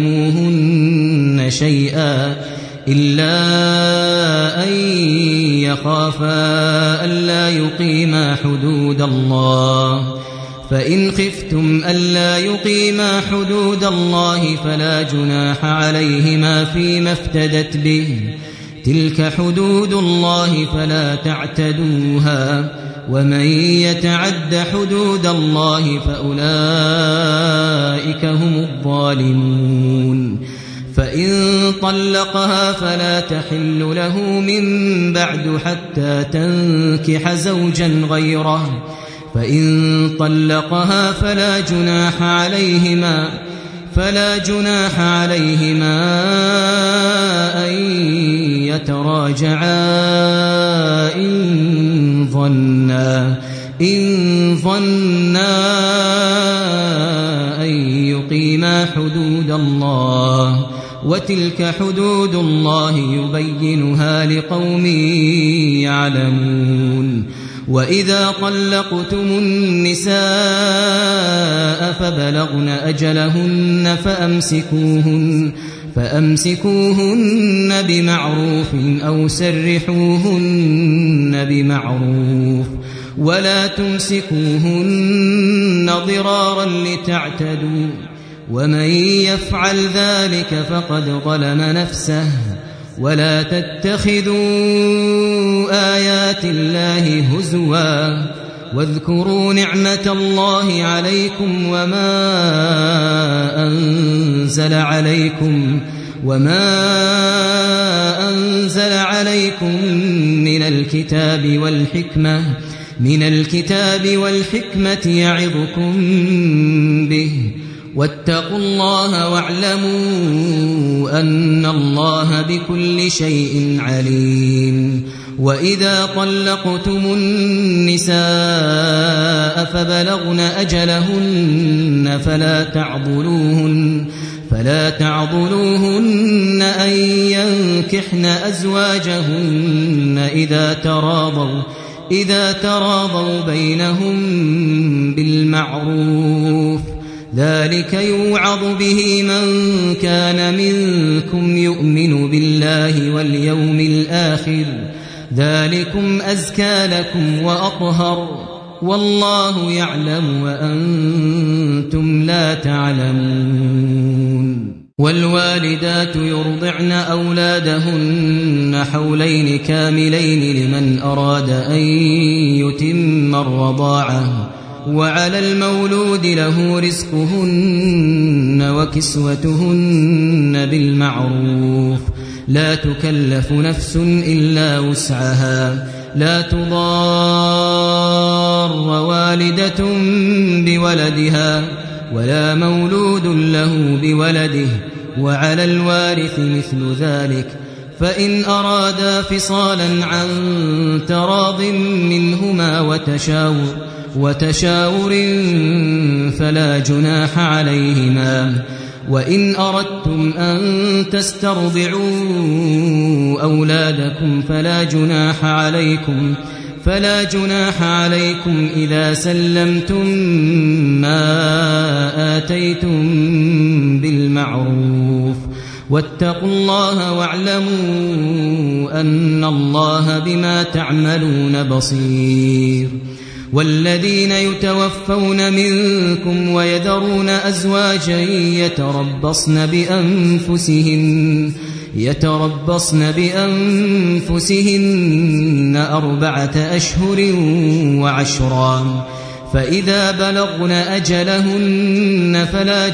آتيتموهن شيئا إلا أن يخافا ألا يقيما حدود الله فإن خفتم ألا يقيما حدود الله فلا جناح عليهما فيما افتدت به تلك حدود الله فلا تعتدوها ومن يتعد حدود الله فأولئك هم الظالمون فإن طلقها فلا تحل له من بعد حتى تنكح زوجا غيره فإن طلقها فلا جناح عليهما أن يتراجعا إن ظنا أن يقيما حدود الله وتلك حدود الله يبينها لقوم يعلمون وإذا طلقتم النساء فبلغن أجلهن فأمسكوهن بمعروف أو سرحوهن بمعروف ولا تمسكوهن ضرارا لتعتدوا ومن يفعل ذلك فقد ظلم نفسه ولا تتخذوا آيات الله هزوا واذكروا نعمة الله عليكم وما أنزل عليكم من الكتاب والحكمة يعظكم به واتقوا الله واعلموا أن الله بكل شيء عليم وإذا طلقتم النساء فبلغن أجلهن فلا تعضلوهن أن ينكحن أزواجهن إذا تراضوا بينهم بالمعروف ذلك يوعظ به من كان منكم يؤمن بالله واليوم الآخر ذلكم أزكى لكم وأطهر والله يعلم وأنتم لا تعلمون والوالدات يرضعن أولادهن حولين كاملين لمن أراد أن يتم الرضاعة وعلى المولود له رزقهن وكسوتهن بالمعروف لا تكلف نفس إلا وسعها لا تضار والدة بولدها ولا مولود له بولده وعلى الوارث مثل ذلك فإن أرادا فصالا عن تراض منهما وتشاور فلا جناح عليهما وإن أردتم أن تسترضعوا أولادكم فلا جناح عليكم إذا سلمتم ما آتيتم بالمعروف واتقوا الله واعلموا أن الله بما تعملون بصير والذين يتوفون منكم ويذرون أزواجا يتربصن بأنفسهن 4 أشهر وعشرا فإذا بلغن أجلهن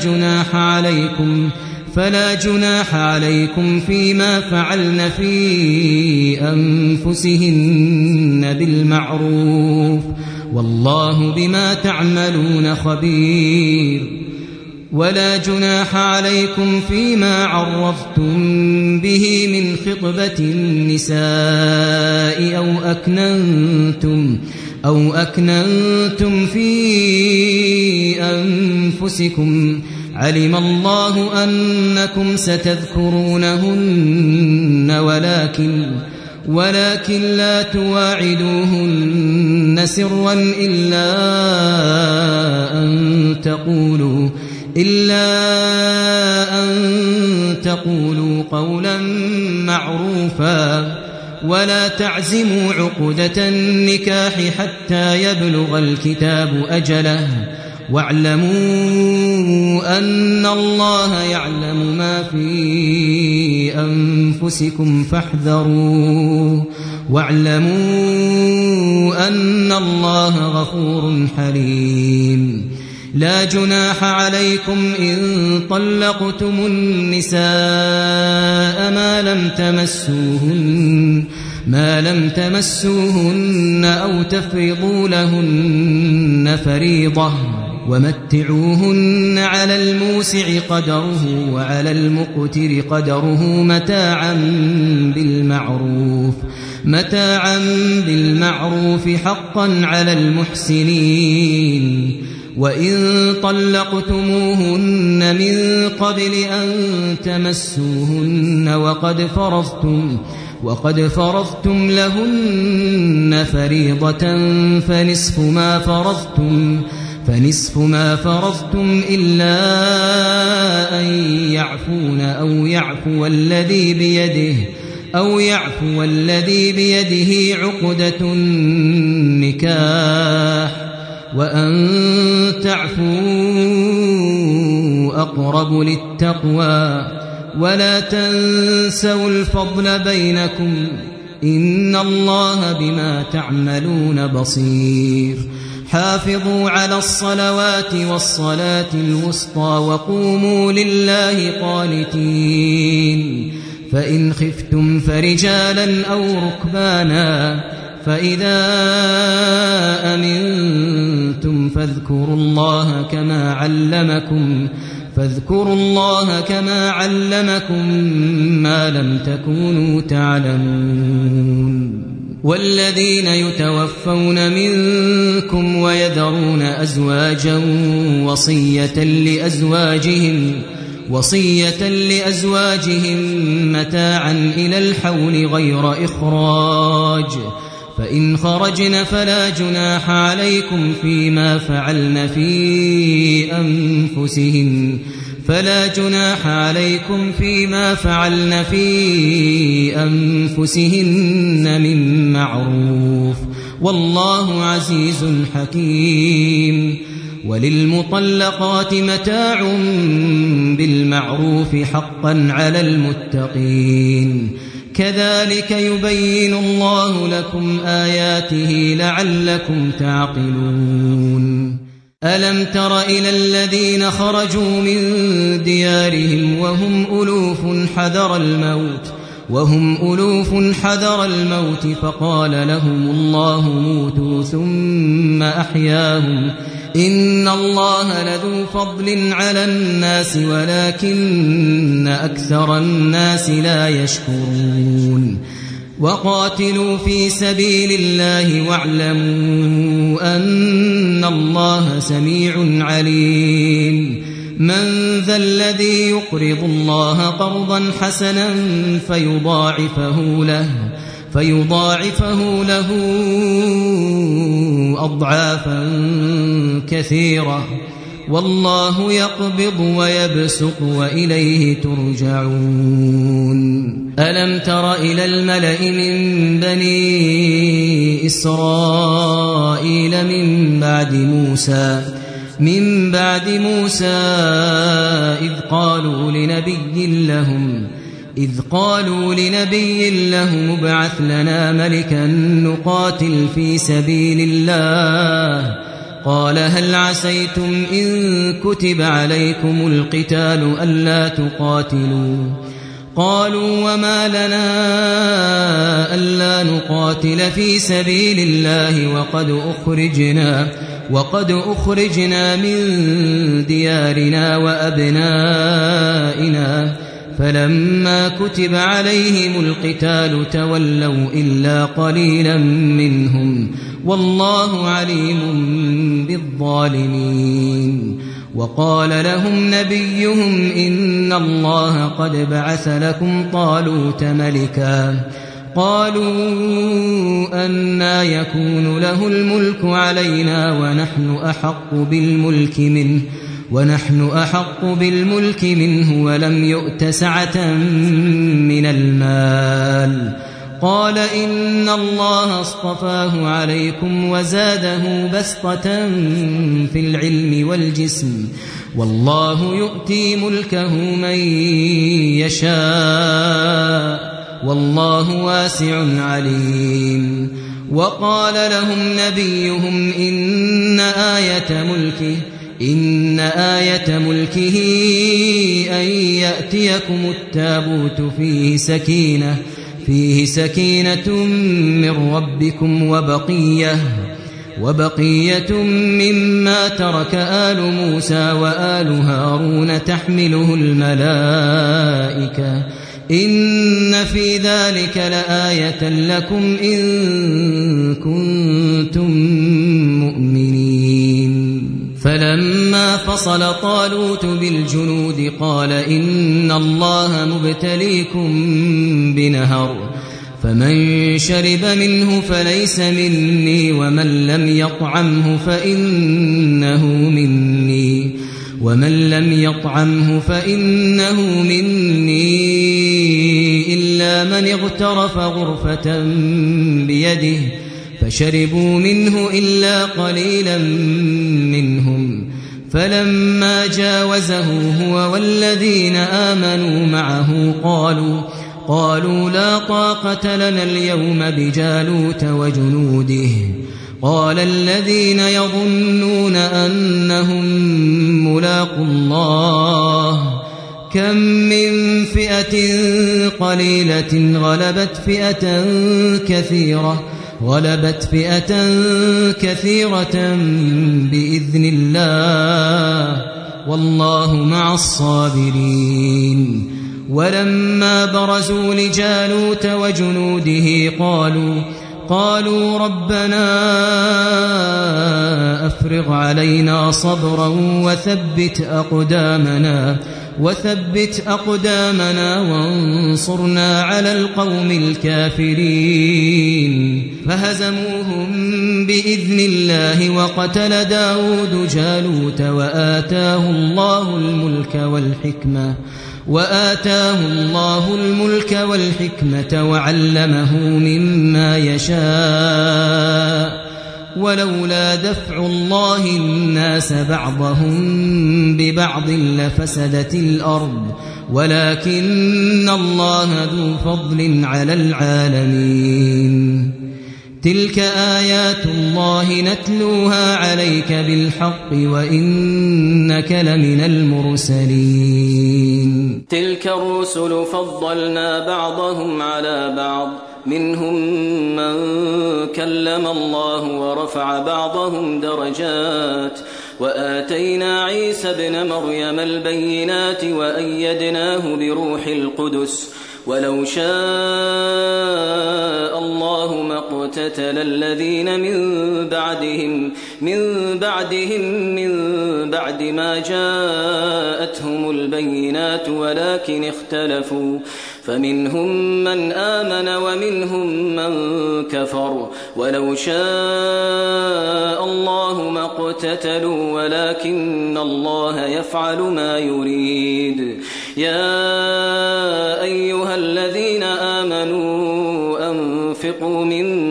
فلا جناح عليكم فيما فعلن في أنفسهن بالمعروف والله بما تعملون خبير ولا جناح عليكم فيما عرضتم به من خطبة النساء أو أكننتم في أنفسكم علم الله أنكم ستذكرونهن ولكن لا تواعدوهن سرا إلا أن تقولوا قولا معروفا ولا تعزموا عقدة النكاح حتى يبلغ الكتاب أجله واعلموا أن الله يعلم ما في أنفسكم فاحذروه واعلموا أن الله غفور حليم لا جناح عليكم إن طلقتم النساء ما لم تمسوهن أو تفرضوا لهن فريضة ومتعوهن على الموسع قدره وعلى المقتر قدره متاعا بالمعروف حقا على المحسنين وإن طلقتموهن من قبل أن تمسوهن وقد فرضتم لهن فريضة فنصف ما فرضتم إلا أن يعفون أو يعفو الذي بيده عقدة النكاح وأن تعفوا أقرب للتقوى ولا تنسوا الفضل بينكم إن الله بما تعملون بصير حافظوا على الصلوات والصلاة الوسطى وقوموا لله قانتين فإن خفتم فرجالا أو ركبانا فإذا أمنتم فاذكروا الله كما علمكم ما لم تكونوا تعلمون والذين يتوفون منكم ويذرون أزواجا وصية لأزواجهم متاعا إلى الحول غير إخراج فإن خرجن فلا جناح عليكم فيما فعلن في أنفسهن من معروف والله عزيز حكيم وللمطلقات متاع بالمعروف حقا على المتقين كذلك يبين الله لكم آياته لعلكم تعقلون ألم تر إلى الذين خرجوا من ديارهم وهم ألوف حذر الموت فقال لهم الله موتوا ثم أحياهم إن الله لذو فضل على الناس ولكن أكثر الناس لا يشكرون وقاتلوا في سبيل الله واعلموا أن الله سميع عليم من ذا الذي يقرض الله قرضا حسنا فيضاعفه له أضعافا كثيرة والله يقبض ويبسط وإليه ترجعون ألم تر إلى الملأ من بني إسرائيل من بعد موسى إذ قالوا لنبي لهم ابعث لنا ملكا نقاتل في سبيل الله قال هل عسيتم إن كتب عليكم القتال ألا تقاتلوا قالوا وما لنا ألا نقاتل في سبيل الله وقد أخرجنا من ديارنا وأبنائنا فلما كتب عليهم القتال تولوا إلا قليلا منهم والله عليم بالظالمين وقال لهم نبيهم إن الله قد بعث لكم طالوت ملكا قالوا أنى يكون له الملك علينا ونحن أحق بالملك منه ولم يؤت سعة من المال قال إن الله اصطفاه عليكم وزاده بسطة في العلم والجسم والله يؤتي ملكه من يشاء والله واسع عليم وقال لهم نبيهم إن آية ملكه أن يأتيكم التابوت فيه سكينة من ربكم وبقية مما ترك آل موسى وآل هارون تحمله الملائكة إن في ذلك لآية لكم إن كنتم مؤمنين فلما فصل طالوت بالجنود قال إن الله مبتليكم بنهر فمن شرب منه فليس مني ومن لم يطعمه فإنه مني إلا من اغترف غرفة بيده فشربوا منه إلا قليلا منهم فلما جاوزه هو والذين آمنوا معه قالوا لا طاقة لنا اليوم بجالوت وجنوده قال الذين يظنون أنهم ملاقو الله كم من فئة قليلة غلبت فئة كثيرة بإذن الله والله مع الصابرين ولما برزوا لجالوت وجنوده قالوا ربنا أفرغ علينا صبرا وثبت أقدامنا وانصرنا على القوم الكافرين فهزموهم بإذن الله وقتل داود جالوت وآتاه الله الملك والحكمة وعلمه مما يشاء ولولا دفع الله الناس بعضهم ببعض لفسدت الأرض ولكن الله ذو فضل على العالمين تلك آيات الله نتلوها عليك بالحق وإنك لمن المرسلين تلك الرسل فضلنا بعضهم على بعض منهم من كلم الله ورفع بعضهم درجات وآتينا عيسى ابن مريم البينات وأيدناه بروح القدس ولو شاء الله ما اقتتل الذين من بعد ما جاءتهم البينات ولكن اختلفوا فمنهم من آمن ومنهم من كفر ولو شاء الله ما اقتتلوا ولكن الله يفعل ما يريد يا أيها الذين آمنوا أنفقوا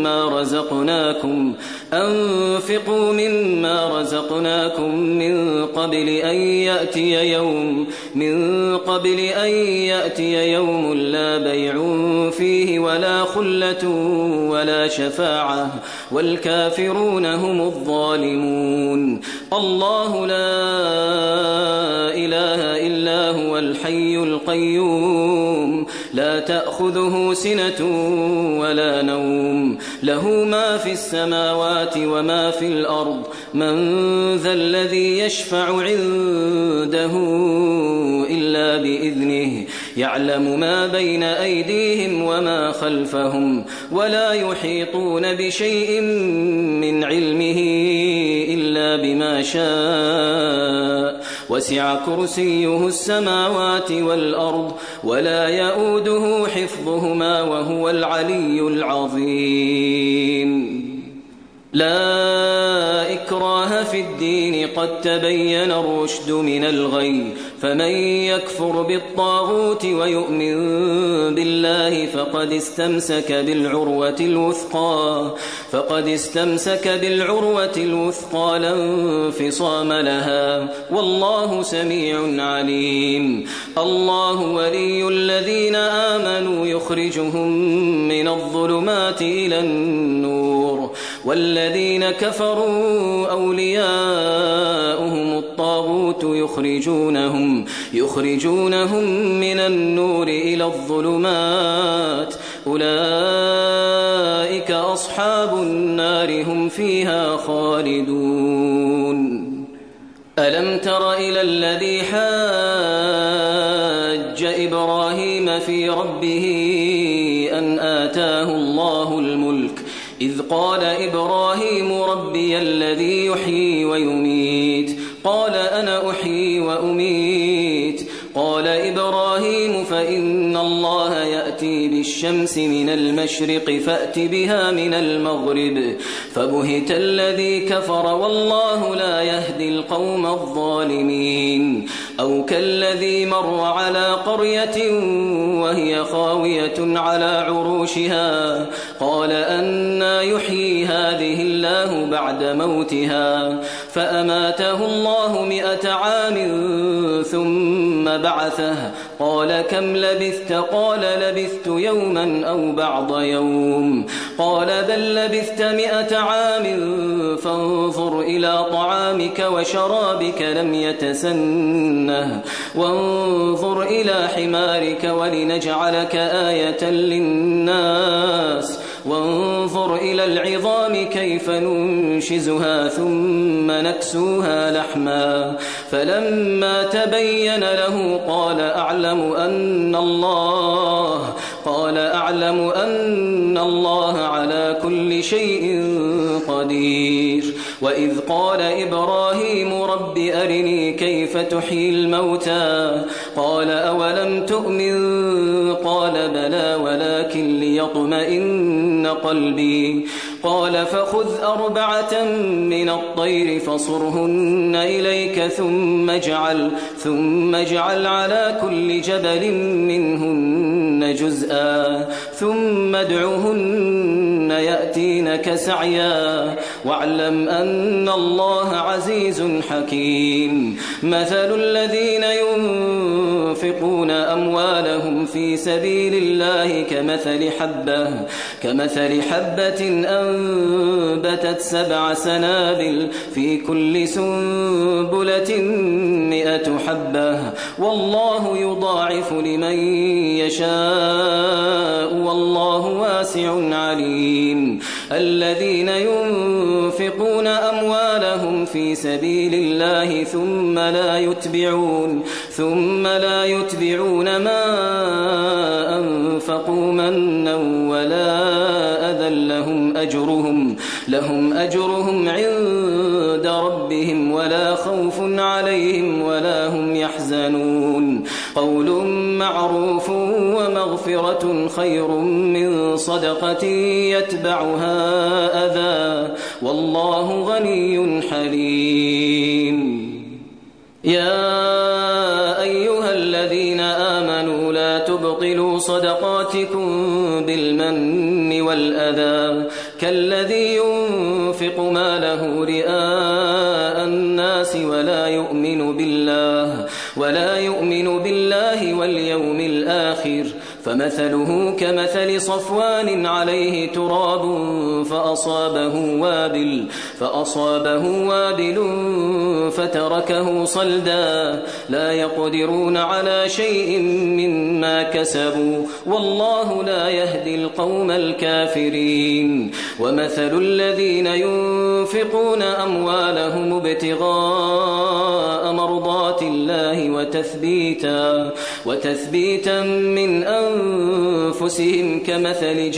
مما رزقناكم من قبل أن يأتي يوم لا بيع فيه ولا خلة ولا شفاعة والكافرون هم الظالمون الله لا إله إلا هو الحي القيوم لا تأخذه سنة ولا نوم له ما في السماوات وما في الأرض من ذا الذي يشفع عنده إلا بإذنه يعلم ما بين أيديهم وما خلفهم ولا يحيطون بشيء من علمه إلا بما شاء وسع كرسيه السماوات والأرض ولا يؤوده حفظهما وهو العلي العظيم لا إكراه في الدين قد تبين الرشد من الغي فمن يكفر بالطاغوت ويؤمن بالله فقد استمسك بالعروة الوثقى لا انفصام لها والله سميع عليم الله ولي الذين آمنوا يخرجهم من الظلمات إلى النور والذين كفروا أولياؤهم الطاغوت يخرجونهم من النور إلى الظلمات أولئك أصحاب النار هم فيها خالدون ألم تر إلى الذي حاج إبراهيم في ربه أن آتاه الله الملك إذ قال إبراهيم ربي الذي يحيي ويميت قال أنا أحيي وأميت قال إبراهيم فإن الله يأتي بالشمس من المشرق فأت بها من المغرب فبهت الذي كفر والله لا يهدي القوم الظالمين أو كالذي مر على قرية وهي خاوية على عروشها قال أنى يحيي هذه الله بعد موتها فأماته الله 100 عام ثم بعثه قال كم لبثت قال لبثت يوما أو بعض يوم قال بل لبثت 100 عام فانظر إلى طعامك وشرابك لم يتسنه وانظر إلى حمارك ولنجعلك آية للناس وانظر إلى العظام كيف ننشزها ثم نكسوها لحما فلما تبين له قال أعلم أن الله على كل شيء قدير وإذ قال إبراهيم رب أرني كيف تحيي الموتى قال أولم تؤمن قال بلى ولكن ليطمئن قلبي قال فخذ 4 من الطير فصرهن إليك ثم اجعل على كل جبل منهن جزءا ثم ادعهن يأتينك سعيا واعلم أن الله عزيز حكيم مثل الذين ينفقون أموالهم في سبيل الله كمثل حبة أنبتت 7 سنابل في كل سنبلة 100 حبة والله يضاعف لمن يشاء والله واسع عليم الذين ينفقون أموالهم في سبيل الله ثم لا يتبعون ما أنفقوا منا ولا أذى لهم أجرهم عند ربهم ولا خوف عليهم ولا هم يحزنون قول معروف ومغفرة خير من صدقة يتبعها أذى والله غني حليم يا أيها الذين آمنوا لا تبطلوا صدقاتكم بالمن والأذى كالذي ينفق ماله رئاء الناس ولا يؤمن بالله واليوم الآخر فمثله كمثل صفوان عليه تراب فأصابه وابل فتركه صلدا لا يقدرون على شيء مما كسبوا والله لا يهدي القوم الكافرين ومثل الذين ينفقون أموالهم ابتغاء مرضات الله وتثبيتا من أنفسهم كمثل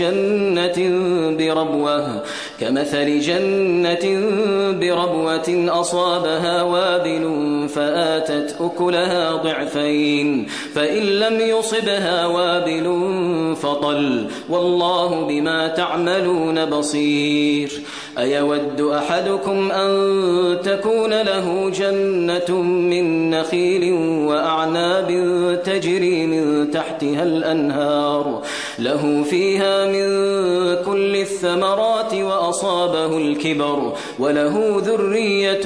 جنة بربوة أصابها وابل فآتت أكلها ضعفين فإن لم يصبها وابل فطل والله بما تعملون بصير أيود أحدكم أن تكون له جنة من نخيل وأعناب تجري من تحتها الأنهار له فيها من كل الثمرات وأصابه الكبر وله ذرية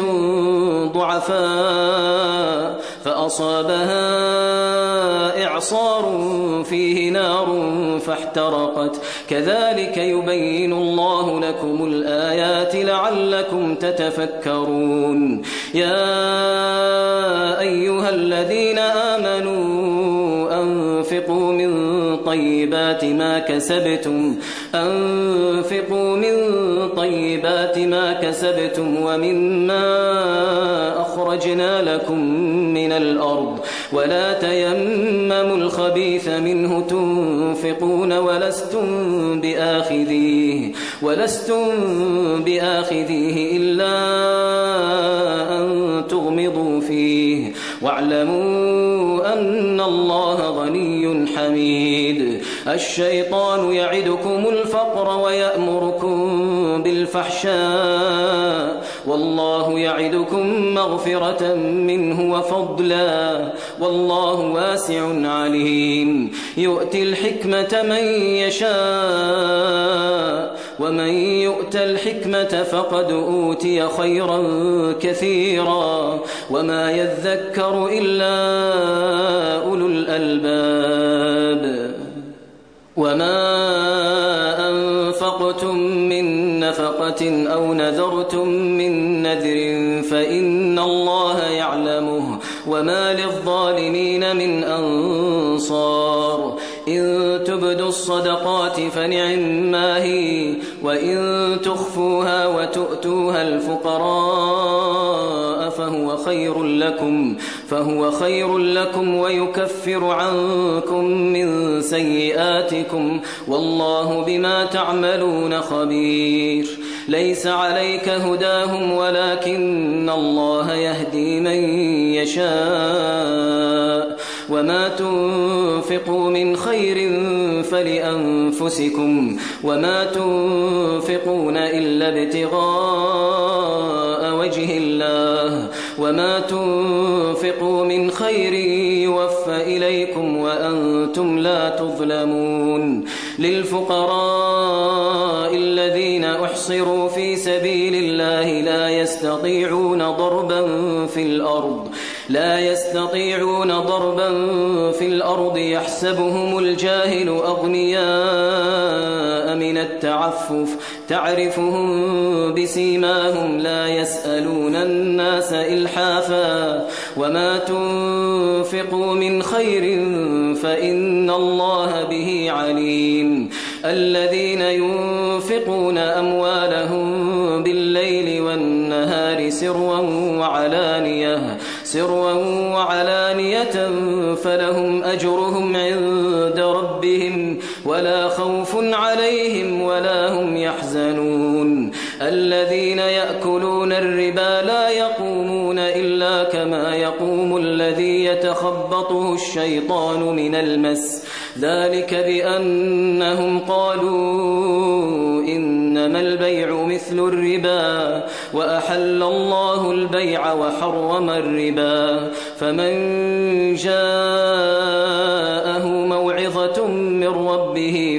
ضعفاء فأصابها إعصار فيه نار فاحترقت كذلك يبين الله لكم الآيات لعلكم تتفكرون يا أيها الذين آمنوا أنفقوا من طيبات ما كسبتم ومما أخرجنا لكم من الأرض ولا تيمموا الخبيث منه تنفقون ولستم بآخذيه إلا أن تغمضوا فيه واعلموا أن الله غني حميد الشيطان يعدكم الفقر ويأمركم بالفحشاء والله يعدكم مغفرة منه وفضلا والله واسع عليم يؤتي الحكمة من يشاء ومن يؤت الحكمة فقد أوتي خيرا كثيرا وما يذكر إلا أولو الألباب وما أنفقتم من نفقة أو نذرتم من نذر فإن الله يعلمه وما للظالمين من أنصار إن تبدوا الصدقات فنعما هي وإن تخفوها وتؤتوها الفقراء فهو خير لكم ويكفر عنكم من سيئاتكم والله بما تعملون خبير ليس عليك هداهم ولكن الله يهدي من يشاء وما تنفقوا من خير فلأنفسكم وما تنفقون إلا ابتغاء وجه الله وما تنفقوا من خير يوفى إليكم وأنتم لا تظلمون للفقراء الذين أحصروا في سبيل الله لا يستطيعون ضربا في الأرض يحسبهم الجاهل أغنياء من التعفف تعرفهم بسيماهم لا يسألون الناس إلحافا وما تنفقوا من خير فإن الله به عليم الذين ينفقون أموالهم بالليل والنهار سرا وعلانية فلهم أجرهم عند ربهم ولا خوف عليهم ولا هم يحزنون الذين يأكلون الربا لا يقومون إلا كما يقوم الذي يتخبطه الشيطان من المس ذلك بأنهم قالوا إنما البيع مثل الربا وأحل الله البيع وحرم الربا فمن جاءه موعظة من ربه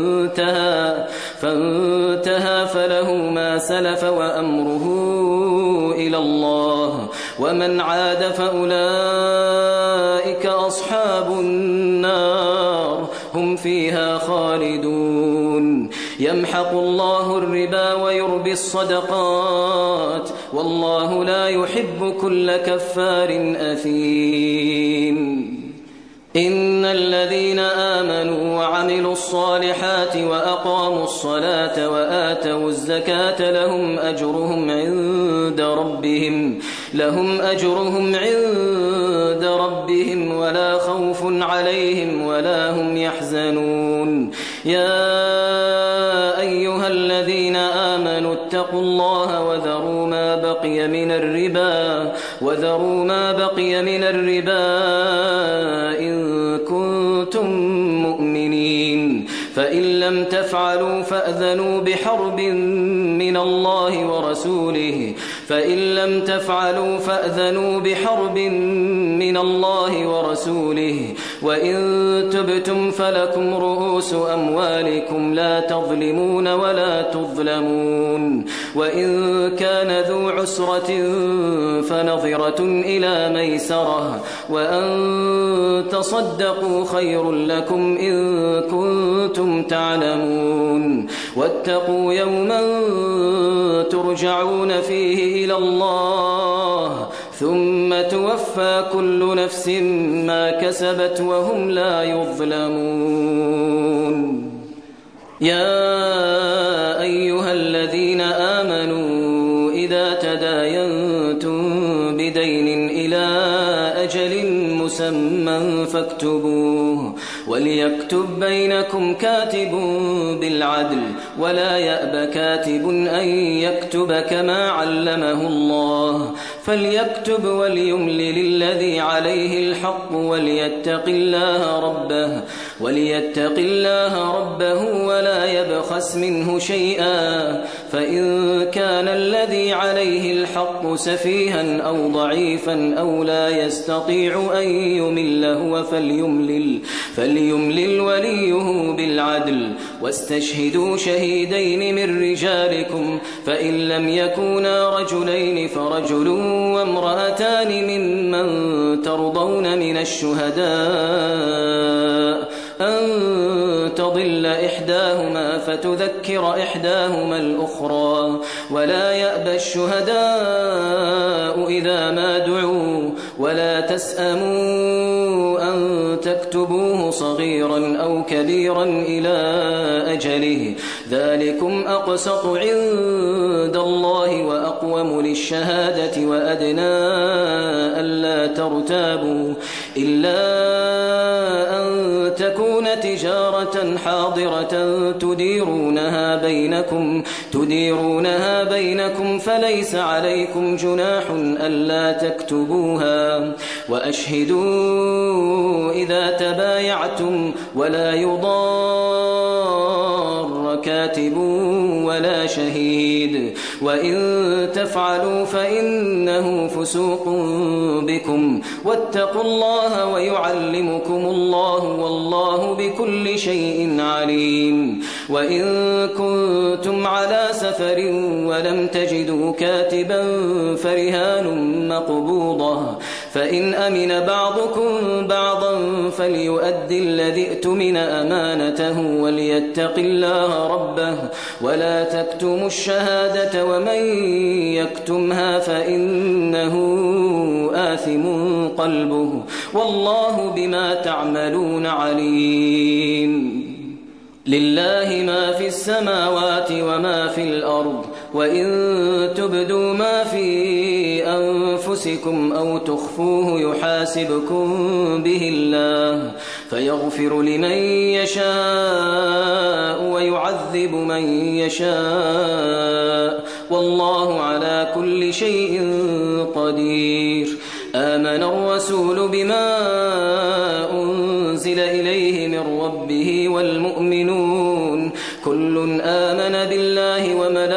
فانتهى فله ما سلف وأمره إلى الله ومن عاد فأولئك أصحاب النار هم فيها خالدون يمحق الله الربا ويربي الصدقات والله لا يحب كل كفار أثيم إن الذين آمنوا وعملوا الصالحات وأقاموا الصلاة وآتوا الزكاة لهم أجرهم عند ربهم ولا خوف عليهم ولا هم يحزنون يا أيها الذين آمنوا اتقوا الله وذروا ما بقي من الربا إن كنتم مؤمنين فإن لم تفعلوا فأذنوا بحرب من الله ورسوله وإن تبتم فلكم رؤوس أموالكم لا تظلمون ولا تظلمون وإن كان ذو عسرة فنظرة إلى ميسرة وأن تصدقوا خير لكم إن كنتم تعلمون واتقوا يوما ترجعون فيه إلى الله ثم توفى كل نفس ما كسبت وهم لا يظلمون. يا أيها الذين آمنوا إذا تداينتم بدين إلى أجل مسمى فاكتبوه وليكتب بينكم كاتب بالعدل ولا يأب كاتب أن يكتب كما علمه الله فليكتب وليملل الذي عليه الحق وليتق الله ربه ولا يبخس منه شيئا فإن كان الذي عليه الحق سفيها أو ضعيفا أو لا يستطيع أن يمل هو فليملل وليه بالعدل واستشهدوا شهيدين من رجالكم فإن لم يكونا رجلين فرجل وامرأتان ممن ترضون من الشهداء أن تضل إحداهما فتذكر إحداهما الأخرى ولا يأبى الشهداء إذا ما دعوا ولا تسأموا أن تكتبوه صغيرا أو كبيرا إلى أجله ذلكم أقسط عند الله وأقوم للشهادة وأدنى ألا ترتابوا إلا أن تكون تجارة حاضرة تديرونها بينكم فليس عليكم جناح ألا تكتبوها وأشهدوا إذا تبايعتم ولا يضار كاتب ولا شهيد وإن تفعلوا فإنه فسوق بكم واتقوا الله ويعلمكم الله والله بكل شيء عليم. وإن كنتم على سفر ولم تجدوا كاتبا فرهان مقبوضة فإن أمن بعضكم بعضا فليؤدي الذي اؤتمن أمانته وليتق الله ربه ولا تكتموا الشهادة ومن يكتمها فإنه آثم قلبه والله بما تعملون عليم. لله ما في السماوات وما في الأرض وإن تبدوا ما في أنفسكم أو تخفوه يحاسبكم به الله فيغفر لمن يشاء ويعذب من يشاء والله على كل شيء قدير. آمن الرسول بما أنزل إليه من ربه والمؤمنون كل آمن بالله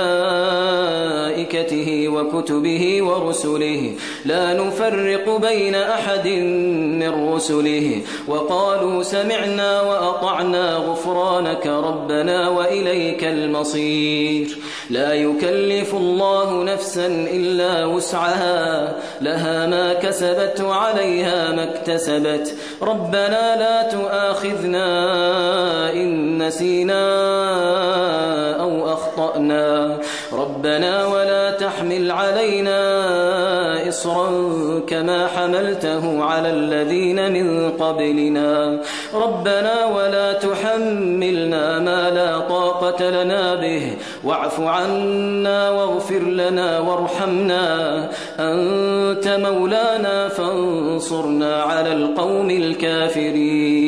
وملائكته وكتبه ورسله لا نفرق بين أحد من رسله وقالوا سمعنا وأطعنا غفرانك ربنا وإليك المصير. لا يكلف الله نفسا إلا وسعها لها ما كسبت وعليها ما اكتسبت ربنا لا تؤاخذنا إن نسينا أو أخطأنا ربنا ولا تحمل علينا إصرا كما حملته على الذين من قبلنا ربنا ولا تحملنا ما لا طاقة لنا به واعف عنا واغفر لنا وارحمنا أنت مولانا فانصرنا على القوم الكافرين.